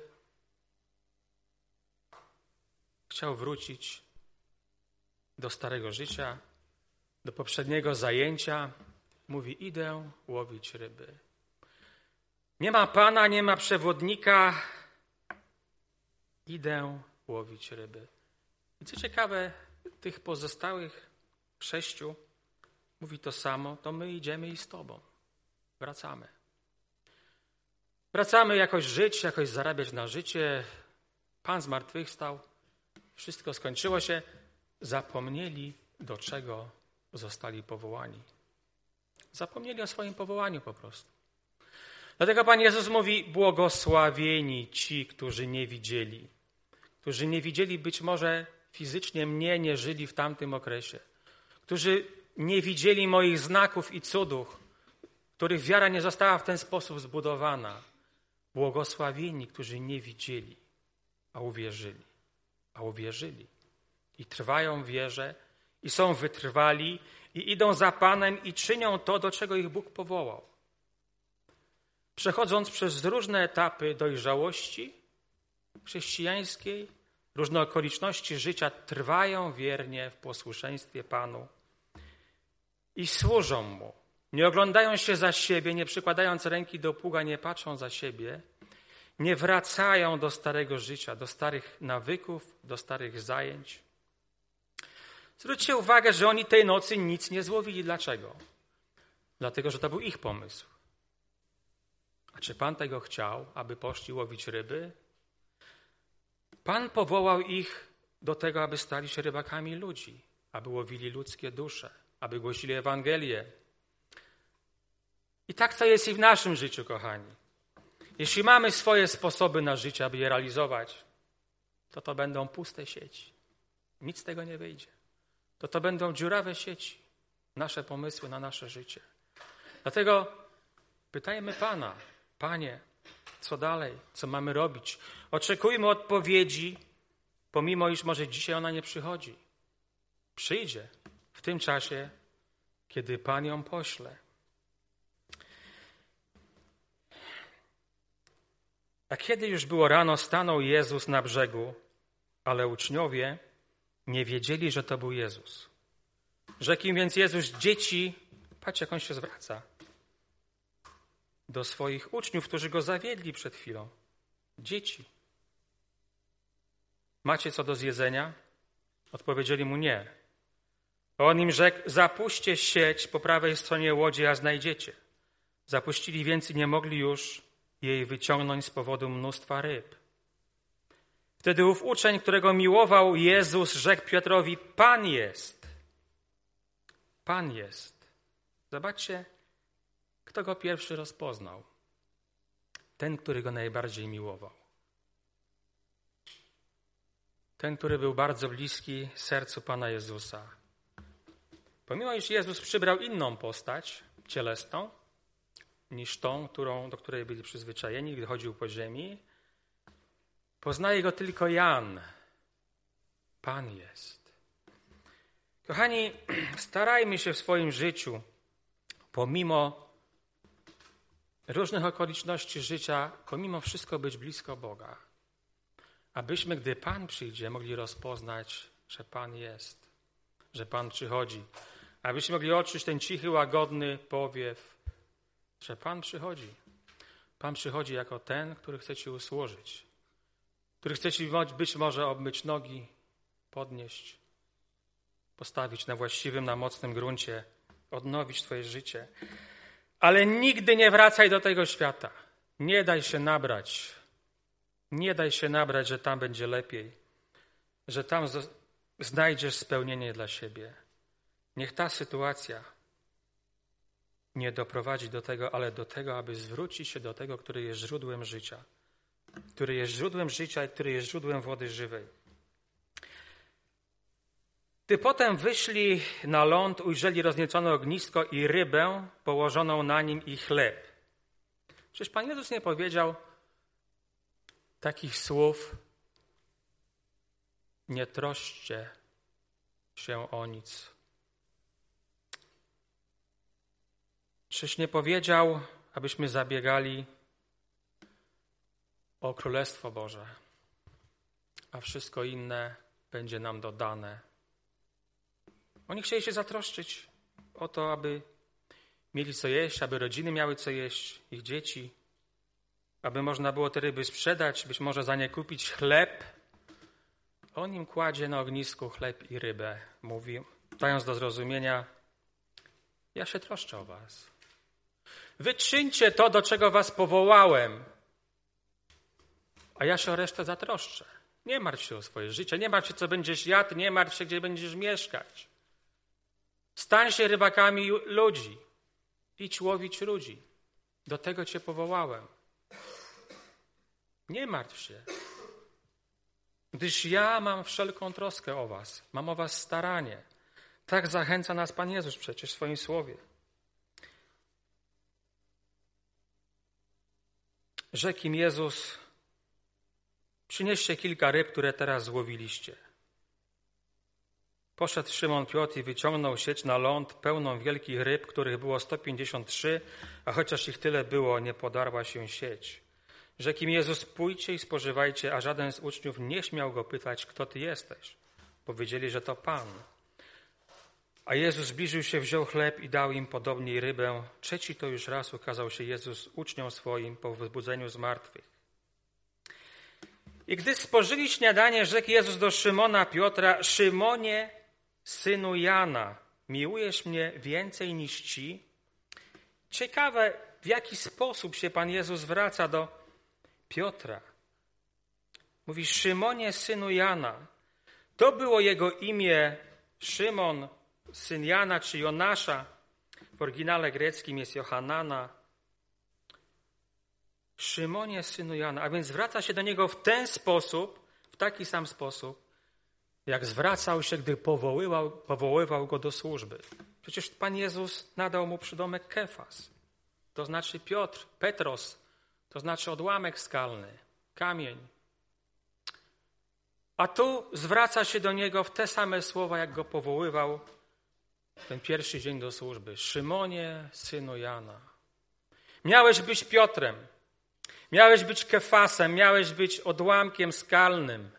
chciał wrócić do starego życia, do poprzedniego zajęcia. Mówi: idę łowić ryby. Nie ma Pana, nie ma przewodnika. Idę łowić ryby. I co ciekawe, tych pozostałych 6 mówi to samo: to my idziemy i z Tobą. Wracamy. Wracamy jakoś żyć, jakoś zarabiać na życie. Pan zmartwychwstał. Wszystko skończyło się. Zapomnieli, do czego zostali powołani. Zapomnieli o swoim powołaniu po prostu. Dlatego Pan Jezus mówi: błogosławieni ci, którzy nie widzieli. Którzy nie widzieli być może fizycznie mnie, nie żyli w tamtym okresie. Którzy nie widzieli moich znaków i cudów, których wiara nie została w ten sposób zbudowana. Błogosławieni, którzy nie widzieli, a uwierzyli. A uwierzyli. I trwają w wierze, i są wytrwali, i idą za Panem, i czynią to, do czego ich Bóg powołał. Przechodząc przez różne etapy dojrzałości chrześcijańskiej, różne okoliczności życia, trwają wiernie w posłuszeństwie Panu i służą Mu. Nie oglądają się za siebie, nie przykładając ręki do pługa, nie patrzą za siebie, nie wracają do starego życia, do starych nawyków, do starych zajęć. Zwróćcie uwagę, że oni tej nocy nic nie złowili. Dlaczego? Dlatego, że to był ich pomysł. A czy Pan tego chciał, aby poszli łowić ryby? Pan powołał ich do tego, aby stali się rybakami ludzi, aby łowili ludzkie dusze, aby głosili Ewangelię. I tak to jest i w naszym życiu, kochani. Jeśli mamy swoje sposoby na życie, aby je realizować, to będą puste sieci. Nic z tego nie wyjdzie. To będą dziurawe sieci, nasze pomysły na nasze życie. Dlatego pytajmy Pana: Panie, co dalej? Co mamy robić? Oczekujmy odpowiedzi, pomimo iż może dzisiaj ona nie przychodzi. Przyjdzie w tym czasie, kiedy Pan ją pośle. A kiedy już było rano, stanął Jezus na brzegu, ale uczniowie nie wiedzieli, że to był Jezus. Rzekł im więc Jezus: dzieci, patrz, jak on się zwraca do swoich uczniów, którzy go zawiedli przed chwilą. Dzieci, macie co do zjedzenia? Odpowiedzieli mu: nie. On im rzekł: zapuśćcie sieć po prawej stronie łodzi, a znajdziecie. Zapuścili więc i nie mogli już jej wyciągnąć z powodu mnóstwa ryb. Wtedy ów uczeń, którego miłował Jezus, rzekł Piotrowi: Pan jest. Pan jest. Zobaczcie, kto go pierwszy rozpoznał. Ten, który go najbardziej miłował. Ten, który był bardzo bliski sercu Pana Jezusa. Pomimo iż Jezus przybrał inną postać cielesną niż tą, do której byli przyzwyczajeni, gdy chodził po ziemi, poznaje go tylko Jan. Pan jest. Kochani, starajmy się w swoim życiu, pomimo różnych okoliczności życia, pomimo wszystko być blisko Boga. Abyśmy, gdy Pan przyjdzie, mogli rozpoznać, że Pan jest, że Pan przychodzi. Abyśmy mogli odczuć ten cichy, łagodny powiew, że Pan przychodzi. Pan przychodzi jako ten, który chce ci usłużyć, który chce ci być może obmyć nogi, podnieść, postawić na właściwym, na mocnym gruncie, odnowić twoje życie. Ale nigdy nie wracaj do tego świata. Nie daj się nabrać. Nie daj się nabrać, że tam będzie lepiej, że tam znajdziesz spełnienie dla siebie. Niech ta sytuacja nie doprowadzi do tego, ale do tego, aby zwrócić się do tego, który jest źródłem życia. Który jest źródłem życia i który jest źródłem wody żywej. Gdy potem wyszli na ląd, ujrzeli rozniecone ognisko i rybę położoną na nim i chleb. Przecież Pan Jezus nie powiedział takich słów: nie troszczcie się o nic. Czyż nie powiedział, abyśmy zabiegali o Królestwo Boże, a wszystko inne będzie nam dodane. Oni chcieli się zatroszczyć o to, aby mieli co jeść, aby rodziny miały co jeść, ich dzieci, aby można było te ryby sprzedać, być może za nie kupić chleb. On im kładzie na ognisku chleb i rybę. Mówi, dając do zrozumienia: ja się troszczę o was. Wy czyńcie to, do czego was powołałem, a ja się o resztę zatroszczę. Nie martw się o swoje życie, nie martw się, co będziesz jadł, nie martw się, gdzie będziesz mieszkać. Stań się rybakami ludzi. Idź łowić ludzi. Do tego cię powołałem. Nie martw się, gdyż ja mam wszelką troskę o was. Mam o was staranie. Tak zachęca nas Pan Jezus przecież w swoim słowie. Rzekł im Jezus: przynieście kilka ryb, które teraz złowiliście. Poszedł Szymon Piotr i wyciągnął sieć na ląd pełną wielkich ryb, których było 153, a chociaż ich tyle było, nie podarła się sieć. Rzekł im Jezus: pójdźcie i spożywajcie, a żaden z uczniów nie śmiał go pytać, kto ty jesteś. Powiedzieli, że to Pan. A Jezus zbliżył się, wziął chleb i dał im podobnie rybę. Trzeci to już raz ukazał się Jezus uczniom swoim po wybudzeniu z martwych. I gdy spożyli śniadanie, rzekł Jezus do Szymona Piotra: Szymonie, synu Jana, miłujesz mnie więcej niż ci? Ciekawe, w jaki sposób się Pan Jezus zwraca do Piotra. Mówi: Szymonie, synu Jana. To było jego imię Szymon, syn Jana czy Jonasza. W oryginale greckim jest Johanana. Szymonie, synu Jana. A więc zwraca się do niego w ten sposób, w taki sam sposób, jak zwracał się, gdy powoływał go do służby. Przecież Pan Jezus nadał mu przydomek Kefas. To znaczy Piotr, Petros, to znaczy odłamek skalny, kamień. A tu zwraca się do niego w te same słowa, jak go powoływał ten pierwszy dzień do służby. Szymonie, synu Jana. Miałeś być Piotrem, miałeś być Kefasem, miałeś być odłamkiem skalnym.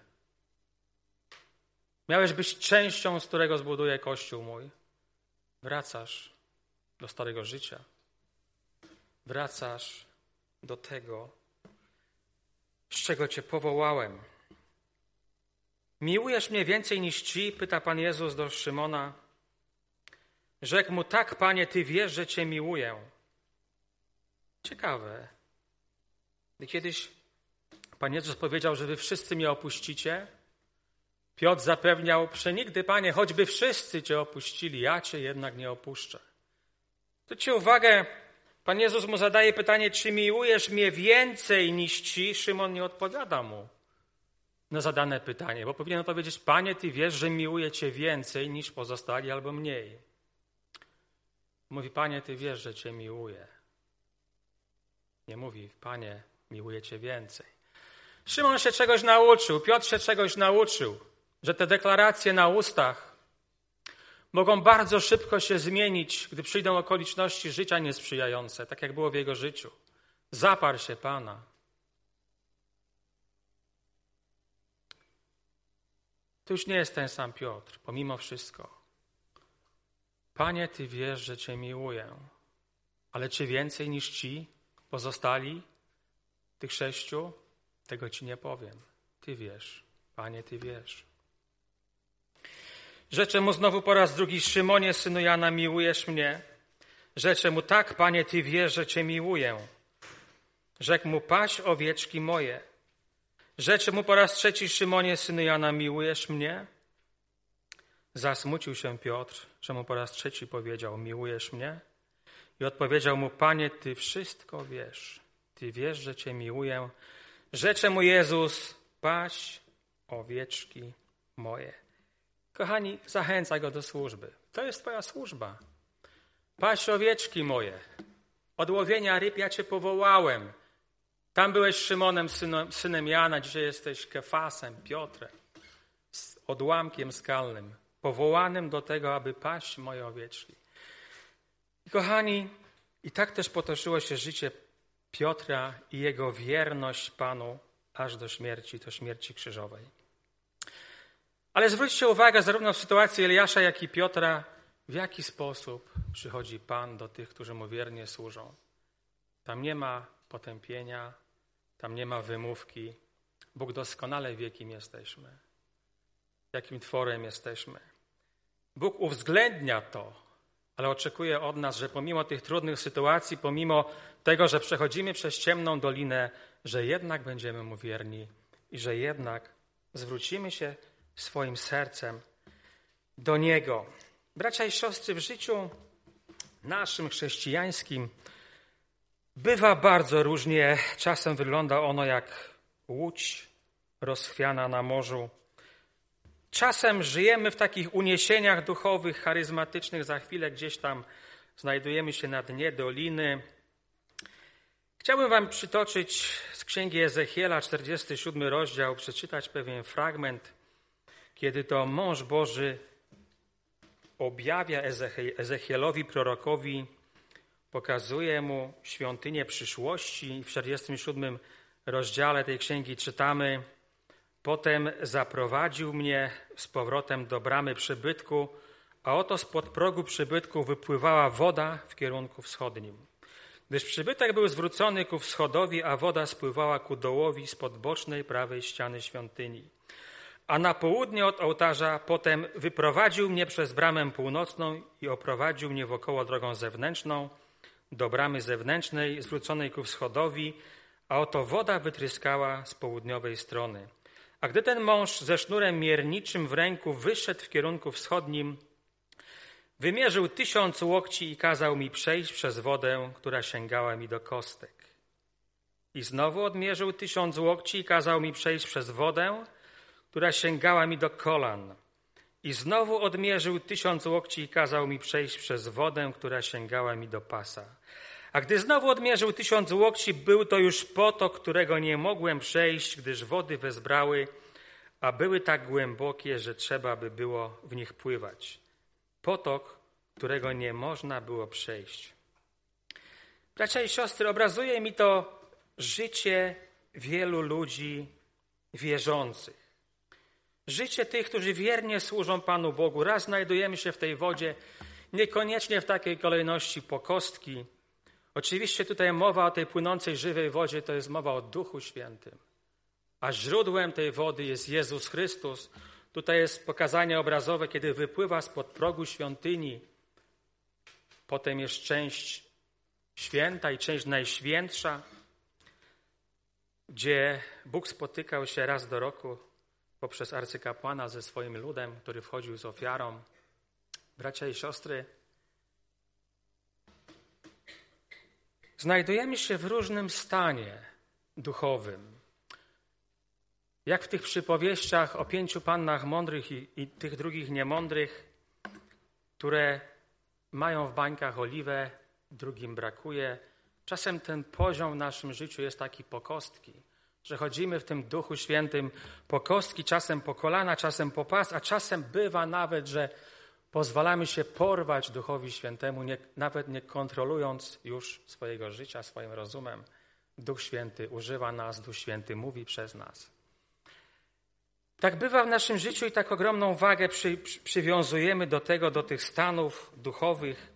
Miałeś być częścią, z którego zbuduję Kościół mój. Wracasz do starego życia. Wracasz do tego, z czego cię powołałem. Miłujesz mnie więcej niż ci? Pyta Pan Jezus do Szymona. Rzekł mu: tak, Panie, Ty wiesz, że Cię miłuję. Ciekawe. Gdy kiedyś Pan Jezus powiedział, że Wy wszyscy mnie opuścicie, Piotr zapewniał: przenigdy, Panie, choćby wszyscy Cię opuścili, ja Cię jednak nie opuszczę. Zwróćcie uwagę, Pan Jezus mu zadaje pytanie: czy miłujesz mnie więcej niż ci? Szymon nie odpowiada mu na zadane pytanie, bo powinien powiedzieć: Panie, Ty wiesz, że miłuję Cię więcej niż pozostali albo mniej. Mówi: Panie, Ty wiesz, że Cię miłuję. Nie mówi: Panie, miłuję Cię więcej. Szymon się czegoś nauczył, Piotr się czegoś nauczył, że te deklaracje na ustach mogą bardzo szybko się zmienić, gdy przyjdą okoliczności życia niesprzyjające, tak jak było w jego życiu. Zaparł się Pana. To już nie jest ten sam Piotr, pomimo wszystko. Panie, Ty wiesz, że Cię miłuję, ale czy więcej niż ci pozostali, tych 6? Tego Ci nie powiem. Ty wiesz, Panie, Ty wiesz. Rzeczę mu znowu po raz drugi: Szymonie, synu Jana, miłujesz mnie? Rzeczę mu: tak, Panie, Ty wiesz, że Cię miłuję. Rzekł mu: paś owieczki moje. Rzeczę mu po raz trzeci: Szymonie, synu Jana, miłujesz mnie? Zasmucił się Piotr, że mu po raz trzeci powiedział: miłujesz mnie? I odpowiedział mu: Panie, Ty wszystko wiesz. Ty wiesz, że Cię miłuję. Rzecze mu Jezus: paś owieczki moje. Kochani, zachęcaj go do służby. To jest Twoja służba. Paś owieczki moje. Od łowienia ryb ja Cię powołałem. Tam byłeś Szymonem, synem Jana, dzisiaj jesteś Kefasem, Piotrem, odłamkiem skalnym, powołanym do tego, aby paść moje owieczki. I kochani, i tak też potoczyło się życie Piotra i jego wierność Panu aż do śmierci krzyżowej. Ale zwróćcie uwagę zarówno w sytuacji Eliasza, jak i Piotra, w jaki sposób przychodzi Pan do tych, którzy Mu wiernie służą. Tam nie ma potępienia, tam nie ma wymówki. Bóg doskonale wie, kim jesteśmy, jakim tworem jesteśmy. Bóg uwzględnia to, ale oczekuje od nas, że pomimo tych trudnych sytuacji, pomimo tego, że przechodzimy przez ciemną dolinę, że jednak będziemy Mu wierni i że jednak zwrócimy się swoim sercem do Niego. Bracia i siostry, w życiu naszym chrześcijańskim bywa bardzo różnie. Czasem wygląda ono jak łódź rozchwiana na morzu. Czasem żyjemy w takich uniesieniach duchowych, charyzmatycznych. Za chwilę gdzieś tam znajdujemy się na dnie doliny. Chciałbym wam przytoczyć z Księgi Ezechiela, 47 rozdział, przeczytać pewien fragment, kiedy to mąż Boży objawia Ezechielowi, prorokowi, pokazuje mu świątynię przyszłości. W 47 rozdziale tej księgi czytamy: Potem zaprowadził mnie z powrotem do bramy przybytku, a oto spod progu przybytku wypływała woda w kierunku wschodnim. Gdyż przybytek był zwrócony ku wschodowi, a woda spływała ku dołowi spod bocznej prawej ściany świątyni. A na południe od ołtarza potem wyprowadził mnie przez bramę północną i oprowadził mnie wokoło drogą zewnętrzną do bramy zewnętrznej zwróconej ku wschodowi, a oto woda wytryskała z południowej strony. A gdy ten mąż ze sznurem mierniczym w ręku wyszedł w kierunku wschodnim, wymierzył 1000 łokci i kazał mi przejść przez wodę, która sięgała mi do kostek. I znowu odmierzył 1000 łokci i kazał mi przejść przez wodę, która sięgała mi do kolan. I znowu odmierzył 1000 łokci i kazał mi przejść przez wodę, która sięgała mi do pasa. A gdy znowu odmierzył 1000 łokci, był to już potok, którego nie mogłem przejść, gdyż wody wezbrały, a były tak głębokie, że trzeba by było w nich pływać. Potok, którego nie można było przejść. Bracia i siostry, obrazuje mi to życie wielu ludzi wierzących. Życie tych, którzy wiernie służą Panu Bogu. Raz znajdujemy się w tej wodzie, niekoniecznie w takiej kolejności po kostki. Oczywiście tutaj mowa o tej płynącej, żywej wodzie, to jest mowa o Duchu Świętym. A źródłem tej wody jest Jezus Chrystus. Tutaj jest pokazanie obrazowe, kiedy wypływa spod progu świątyni. Potem jest część święta i część najświętsza, gdzie Bóg spotykał się raz do roku poprzez arcykapłana ze swoim ludem, który wchodził z ofiarą. Bracia i siostry, znajdujemy się w różnym stanie duchowym. Jak w tych przypowieściach o 5 pannach mądrych i tych drugich niemądrych, które mają w bańkach oliwę, drugim brakuje. Czasem ten poziom w naszym życiu jest taki po kostki, że chodzimy w tym Duchu Świętym po kostki, czasem po kolana, czasem po pas, a czasem bywa nawet, że pozwalamy się porwać Duchowi Świętemu, nawet nie kontrolując już swojego życia, swoim rozumem. Duch Święty używa nas, Duch Święty mówi przez nas. Tak bywa w naszym życiu i tak ogromną wagę przywiązujemy do tych stanów duchowych,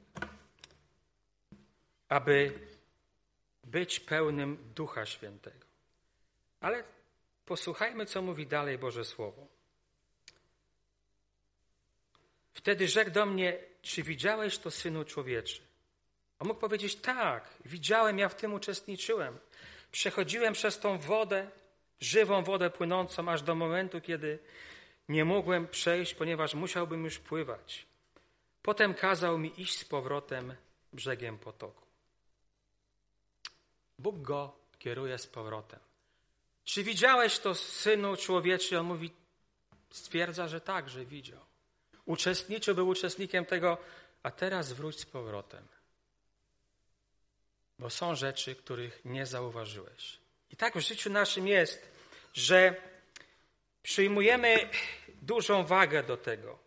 aby być pełnym Ducha Świętego. Ale posłuchajmy, co mówi dalej Boże Słowo. Wtedy rzekł do mnie: czy widziałeś to, Synu Człowieczy? On mógł powiedzieć: tak, widziałem, ja w tym uczestniczyłem. Przechodziłem przez tą wodę, żywą wodę płynącą, aż do momentu, kiedy nie mogłem przejść, ponieważ musiałbym już pływać. Potem kazał mi iść z powrotem brzegiem potoku. Bóg go kieruje z powrotem. Czy widziałeś to, synu człowieczy? On mówi, stwierdza, że tak, że widział. Był uczestnikiem tego, a teraz wróć z powrotem. Bo są rzeczy, których nie zauważyłeś. I tak w życiu naszym jest, że przyjmujemy dużą wagę do tego,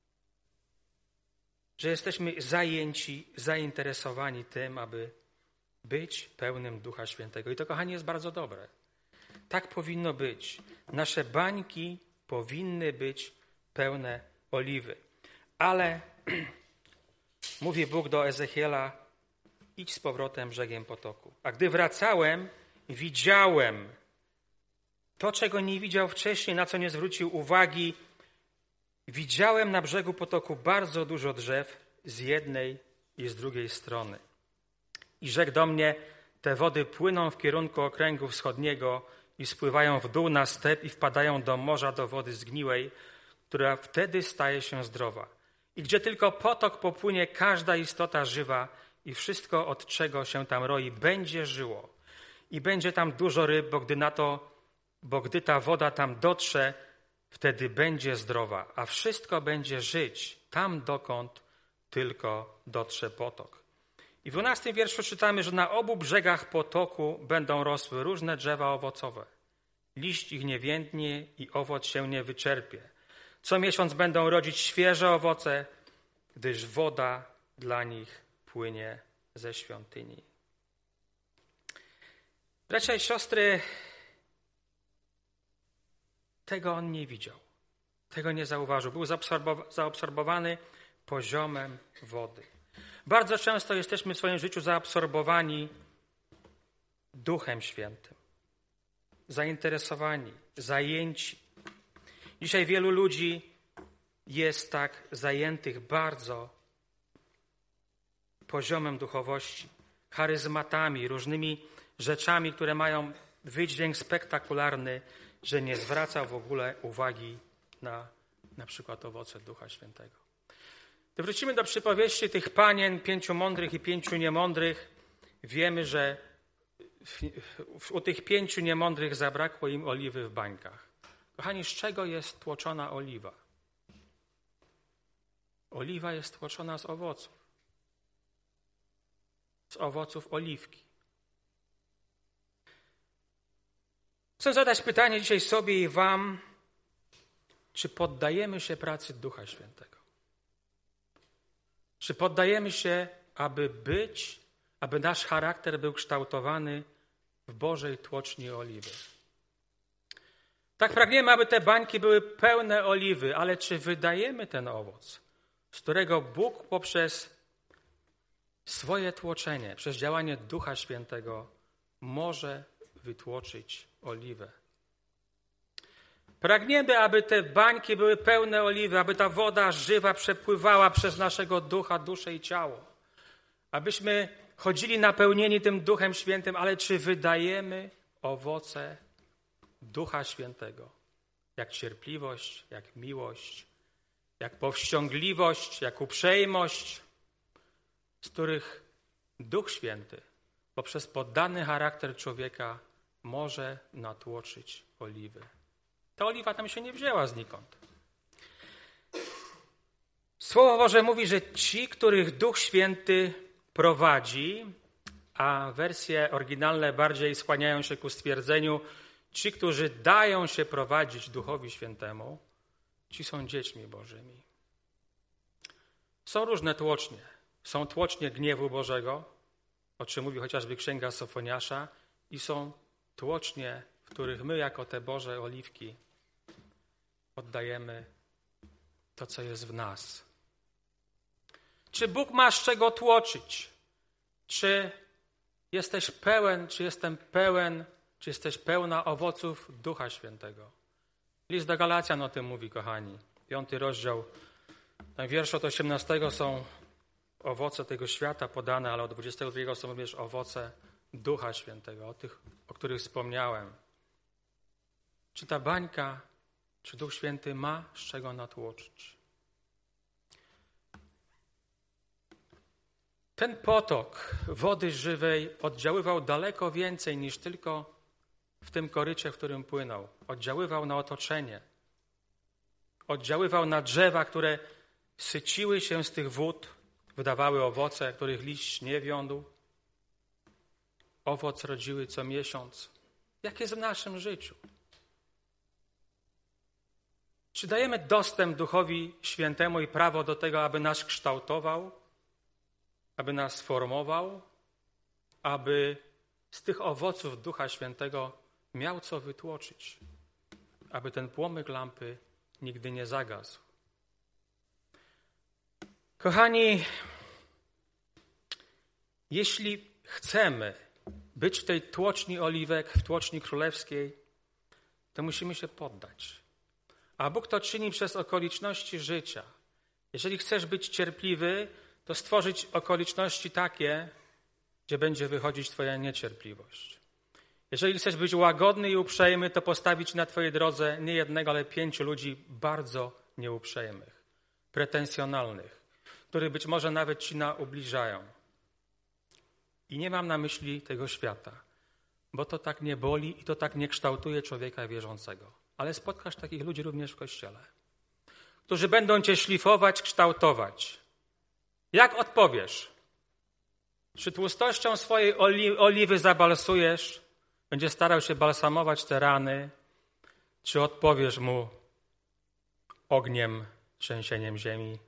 że jesteśmy zainteresowani tym, aby być pełnym Ducha Świętego. I to, kochani, jest bardzo dobre. Tak powinno być. Nasze bańki powinny być pełne oliwy. Ale mówi Bóg do Ezechiela, idź z powrotem brzegiem potoku. A gdy wracałem, widziałem to, czego nie widział wcześniej, na co nie zwrócił uwagi. Widziałem na brzegu potoku bardzo dużo drzew z jednej i z drugiej strony. I rzekł do mnie, te wody płyną w kierunku okręgu wschodniego i spływają w dół na step i wpadają do morza, do wody zgniłej, która wtedy staje się zdrowa. I gdzie tylko potok popłynie, każda istota żywa i wszystko, od czego się tam roi, będzie żyło. I będzie tam dużo ryb, bo gdy ta woda tam dotrze, wtedy będzie zdrowa, a wszystko będzie żyć tam, dokąd tylko dotrze potok. I w 12 wierszu czytamy, że na obu brzegach potoku będą rosły różne drzewa owocowe. Liść ich nie więdnie i owoc się nie wyczerpie. Co miesiąc będą rodzić świeże owoce, gdyż woda dla nich płynie ze świątyni. Bracia i siostry, tego on nie widział, tego nie zauważył. Był zaabsorbowany poziomem wody. Bardzo często jesteśmy w swoim życiu zaabsorbowani Duchem Świętym, zainteresowani, zajęci. Dzisiaj wielu ludzi jest tak zajętych bardzo poziomem duchowości, charyzmatami, różnymi rzeczami, które mają wydźwięk spektakularny, że nie zwraca w ogóle uwagi na przykład owoce Ducha Świętego. Gdy wrócimy do przypowieści tych panien, 5 mądrych i 5 niemądrych, wiemy, że u tych 5 niemądrych zabrakło im oliwy w bańkach. Kochani, z czego jest tłoczona oliwa? Oliwa jest tłoczona z owoców. Z owoców oliwki. Chcę zadać pytanie dzisiaj sobie i wam, czy poddajemy się pracy Ducha Świętego? Czy poddajemy się, aby nasz charakter był kształtowany w Bożej tłoczni oliwy? Tak pragniemy, aby te bańki były pełne oliwy, ale czy wydajemy ten owoc, z którego Bóg poprzez swoje tłoczenie, przez działanie Ducha Świętego może wytłoczyć oliwę? Pragniemy, aby te bańki były pełne oliwy, aby ta woda żywa przepływała przez naszego ducha, duszę i ciało. Abyśmy chodzili napełnieni tym Duchem Świętym, ale czy wydajemy owoce Ducha Świętego? Jak cierpliwość, jak miłość, jak powściągliwość, jak uprzejmość, z których Duch Święty poprzez poddany charakter człowieka może natłoczyć oliwy. Ta oliwa tam się nie wzięła znikąd. Słowo Boże mówi, że ci, których Duch Święty prowadzi, a wersje oryginalne bardziej skłaniają się ku stwierdzeniu, ci, którzy dają się prowadzić Duchowi Świętemu, ci są dziećmi Bożymi. Są różne tłocznie. Są tłocznie gniewu Bożego, o czym mówi chociażby Księga Sofoniasza, i są tłocznie, w których my jako te Boże oliwki oddajemy to, co jest w nas. Czy Bóg ma z czego tłoczyć? Czy jesteś pełen, czy jestem pełen, czy jesteś pełna owoców Ducha Świętego? List do Galacjan o tym mówi, kochani. 5 rozdział, tam wiersz od 18 są owoce tego świata podane, ale od 22 są również owoce Ducha Świętego, o tych, o których wspomniałem. Czy ta bańka, Czy Duch Święty ma z czego natłoczyć? Ten potok wody żywej oddziaływał daleko więcej niż tylko w tym korycie, w którym płynął. Oddziaływał na otoczenie. Oddziaływał na drzewa, które syciły się z tych wód, wydawały owoce, których liść nie wiódł. Owoc rodziły co miesiąc. Jak jest w naszym życiu? Czy dajemy dostęp Duchowi Świętemu i prawo do tego, aby nas kształtował, aby nas formował, aby z tych owoców Ducha Świętego miał co wytłoczyć, aby ten płomyk lampy nigdy nie zagasł? Kochani, jeśli chcemy być w tej tłoczni oliwek, w tłoczni królewskiej, to musimy się poddać. A Bóg to czyni przez okoliczności życia. Jeżeli chcesz być cierpliwy, to stworzyć okoliczności takie, gdzie będzie wychodzić twoja niecierpliwość. Jeżeli chcesz być łagodny i uprzejmy, to postawić na twojej drodze nie jednego, ale 5 ludzi bardzo nieuprzejmych, pretensjonalnych, którzy być może nawet ci ubliżają. I nie mam na myśli tego świata, bo to tak nie boli i to tak nie kształtuje człowieka wierzącego. Ale spotkasz takich ludzi również w Kościele, którzy będą cię szlifować, kształtować. Jak odpowiesz? Czy tłustością swojej oliwy zabalsujesz, będzie starał się balsamować te rany, czy odpowiesz mu ogniem, trzęsieniem ziemi?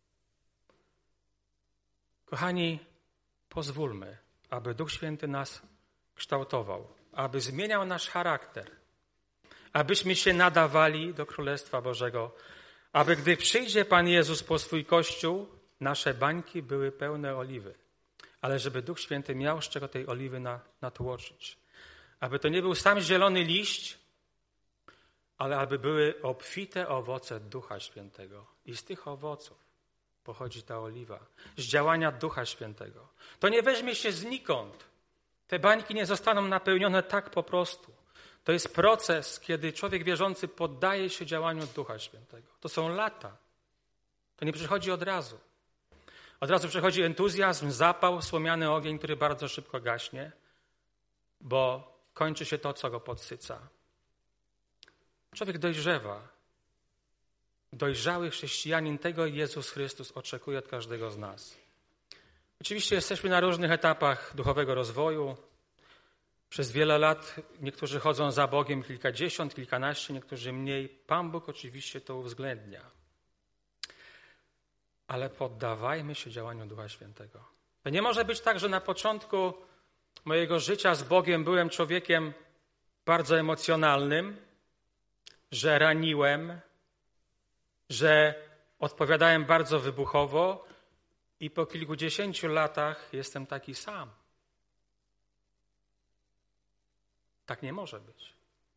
Kochani, pozwólmy, aby Duch Święty nas kształtował, aby zmieniał nasz charakter, abyśmy się nadawali do Królestwa Bożego, aby gdy przyjdzie Pan Jezus po swój Kościół, nasze bańki były pełne oliwy, ale żeby Duch Święty miał z czego tej oliwy natłoczyć. Aby to nie był sam zielony liść, ale aby były obfite owoce Ducha Świętego. I z tych owoców pochodzi ta oliwa, z działania Ducha Świętego. To nie weźmie się znikąd. Te bańki nie zostaną napełnione tak po prostu. To jest proces, kiedy człowiek wierzący poddaje się działaniu Ducha Świętego. To są lata. To nie przychodzi od razu. Od razu przychodzi entuzjazm, zapał, słomiany ogień, który bardzo szybko gaśnie, bo kończy się to, co go podsyca. Człowiek dojrzewa. Dojrzały chrześcijanin, tego Jezus Chrystus oczekuje od każdego z nas. Oczywiście jesteśmy na różnych etapach duchowego rozwoju. Przez wiele lat niektórzy chodzą za Bogiem kilkadziesiąt, kilkanaście, niektórzy mniej. Pan Bóg oczywiście to uwzględnia. Ale poddawajmy się działaniu Ducha Świętego. To nie może być tak, że na początku mojego życia z Bogiem byłem człowiekiem bardzo emocjonalnym, że raniłem, że odpowiadałem bardzo wybuchowo i po kilkudziesięciu latach jestem taki sam. Tak nie może być.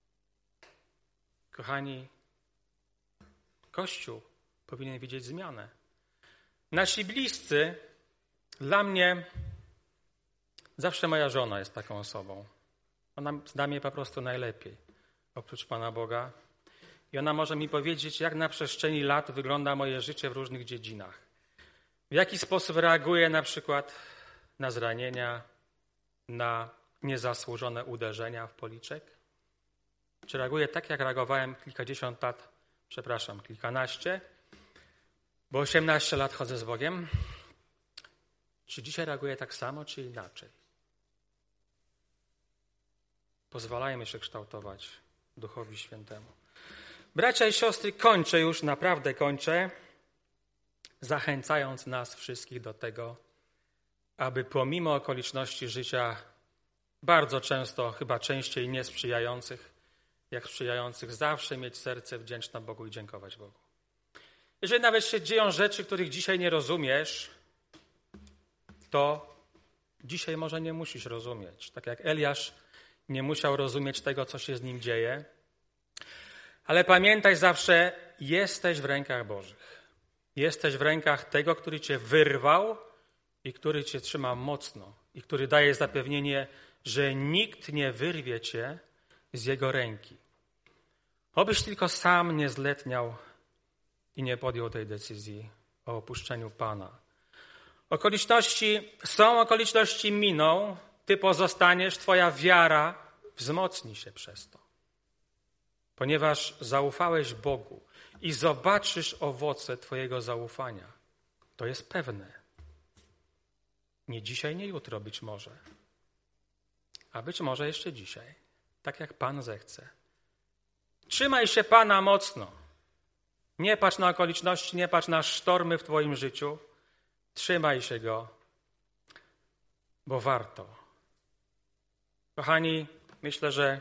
Kochani, Kościół powinien widzieć zmianę. Nasi bliscy, dla mnie zawsze moja żona jest taką osobą. Ona zna mnie po prostu najlepiej, oprócz Pana Boga. I ona może mi powiedzieć, jak na przestrzeni lat wygląda moje życie w różnych dziedzinach. W jaki sposób reaguję na przykład na zranienia, na niezasłużone uderzenia w policzek? Czy reaguję tak, jak reagowałem kilkanaście, bo 18 lat chodzę z Bogiem? Czy dzisiaj reaguję tak samo, czy inaczej? Pozwalajmy się kształtować Duchowi Świętemu. Bracia i siostry, naprawdę kończę, zachęcając nas wszystkich do tego, aby pomimo okoliczności życia bardzo często, chyba częściej niesprzyjających, jak sprzyjających, zawsze mieć serce wdzięczne Bogu i dziękować Bogu. Jeżeli nawet się dzieją rzeczy, których dzisiaj nie rozumiesz, to dzisiaj może nie musisz rozumieć. Tak jak Eliasz nie musiał rozumieć tego, co się z nim dzieje. Ale pamiętaj zawsze, jesteś w rękach Bożych. Jesteś w rękach tego, który cię wyrwał i który cię trzyma mocno i który daje zapewnienie, że nikt nie wyrwie cię z jego ręki. Obyś tylko sam nie zletniał i nie podjął tej decyzji o opuszczeniu Pana. Okoliczności miną, ty pozostaniesz, twoja wiara wzmocni się przez to. Ponieważ zaufałeś Bogu i zobaczysz owoce twojego zaufania. To jest pewne. Nie dzisiaj, nie jutro być może. A być może jeszcze dzisiaj. Tak jak Pan zechce. Trzymaj się Pana mocno. Nie patrz na okoliczności, nie patrz na sztormy w twoim życiu. Trzymaj się Go, bo warto. Kochani, myślę, że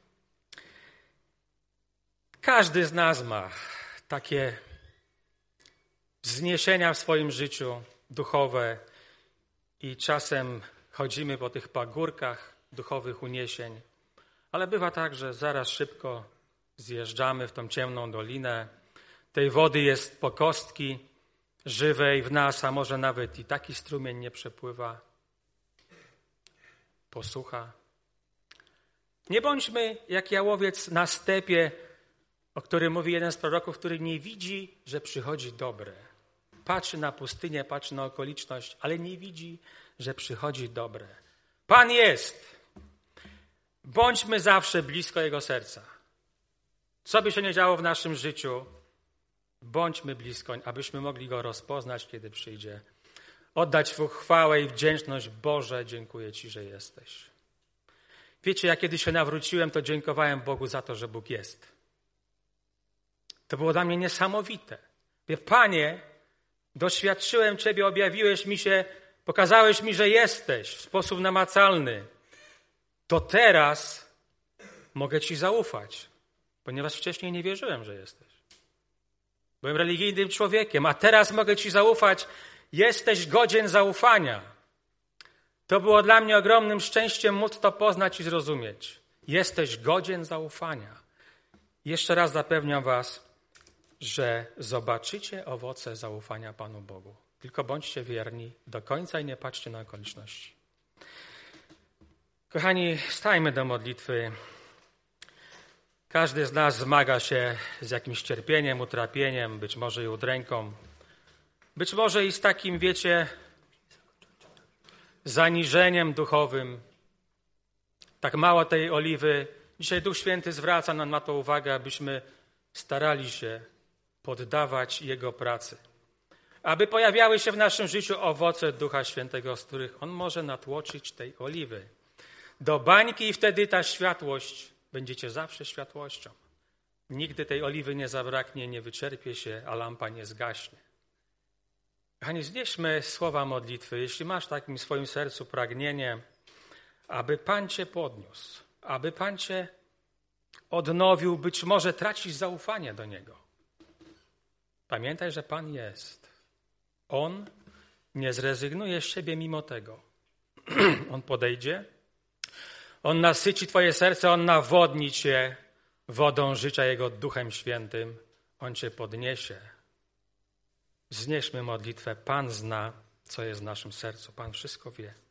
każdy z nas ma takie wzniesienia w swoim życiu duchowe i czasem chodzimy po tych pagórkach duchowych uniesień, ale bywa tak, że zaraz szybko zjeżdżamy w tą ciemną dolinę. Tej wody jest po kostki żywej w nas, a może nawet i taki strumień nie przepływa. Posłucha. Nie bądźmy jak jałowiec na stepie, o którym mówi jeden z proroków, który nie widzi, że przychodzi dobre. Patrzy na pustynię, patrzy na okoliczność, ale nie widzi, że przychodzi dobre. Pan jest. Bądźmy zawsze blisko Jego serca. Co by się nie działo w naszym życiu, bądźmy blisko, abyśmy mogli Go rozpoznać, kiedy przyjdzie. Oddać Mu chwałę i wdzięczność. Boże, dziękuję Ci, że jesteś. Wiecie, ja kiedy się nawróciłem, to dziękowałem Bogu za to, że Bóg jest. To było dla mnie niesamowite. Panie, doświadczyłem Ciebie, objawiłeś mi się, pokazałeś mi, że jesteś w sposób namacalny. To teraz mogę Ci zaufać, ponieważ wcześniej nie wierzyłem, że jesteś. Byłem religijnym człowiekiem, a teraz mogę Ci zaufać. Jesteś godzien zaufania. To było dla mnie ogromnym szczęściem móc to poznać i zrozumieć. Jesteś godzien zaufania. Jeszcze raz zapewniam Was, że zobaczycie owoce zaufania Panu Bogu. Tylko bądźcie wierni do końca i nie patrzcie na okoliczności. Kochani, stajmy do modlitwy. Każdy z nas zmaga się z jakimś cierpieniem, utrapieniem, być może i udręką. Być może i z takim, wiecie, zaniżeniem duchowym. Tak mało tej oliwy. Dzisiaj Duch Święty zwraca nam na to uwagę, abyśmy starali się poddawać Jego pracy. Aby pojawiały się w naszym życiu owoce Ducha Świętego, z których On może natłoczyć tej oliwy. Do bańki i wtedy ta światłość, będziecie zawsze światłością. Nigdy tej oliwy nie zabraknie, nie wyczerpie się, a lampa nie zgaśnie. Kochani, znieśmy słowa modlitwy. Jeśli masz w takim swoim sercu pragnienie, aby Pan Cię podniósł, aby Pan Cię odnowił, być może tracisz zaufanie do Niego. Pamiętaj, że Pan jest. On nie zrezygnuje z siebie mimo tego. On podejdzie, On nasyci Twoje serce, On nawodni Cię wodą życia Jego Duchem Świętym. On Cię podniesie. Wznieśmy modlitwę. Pan zna, co jest w naszym sercu. Pan wszystko wie.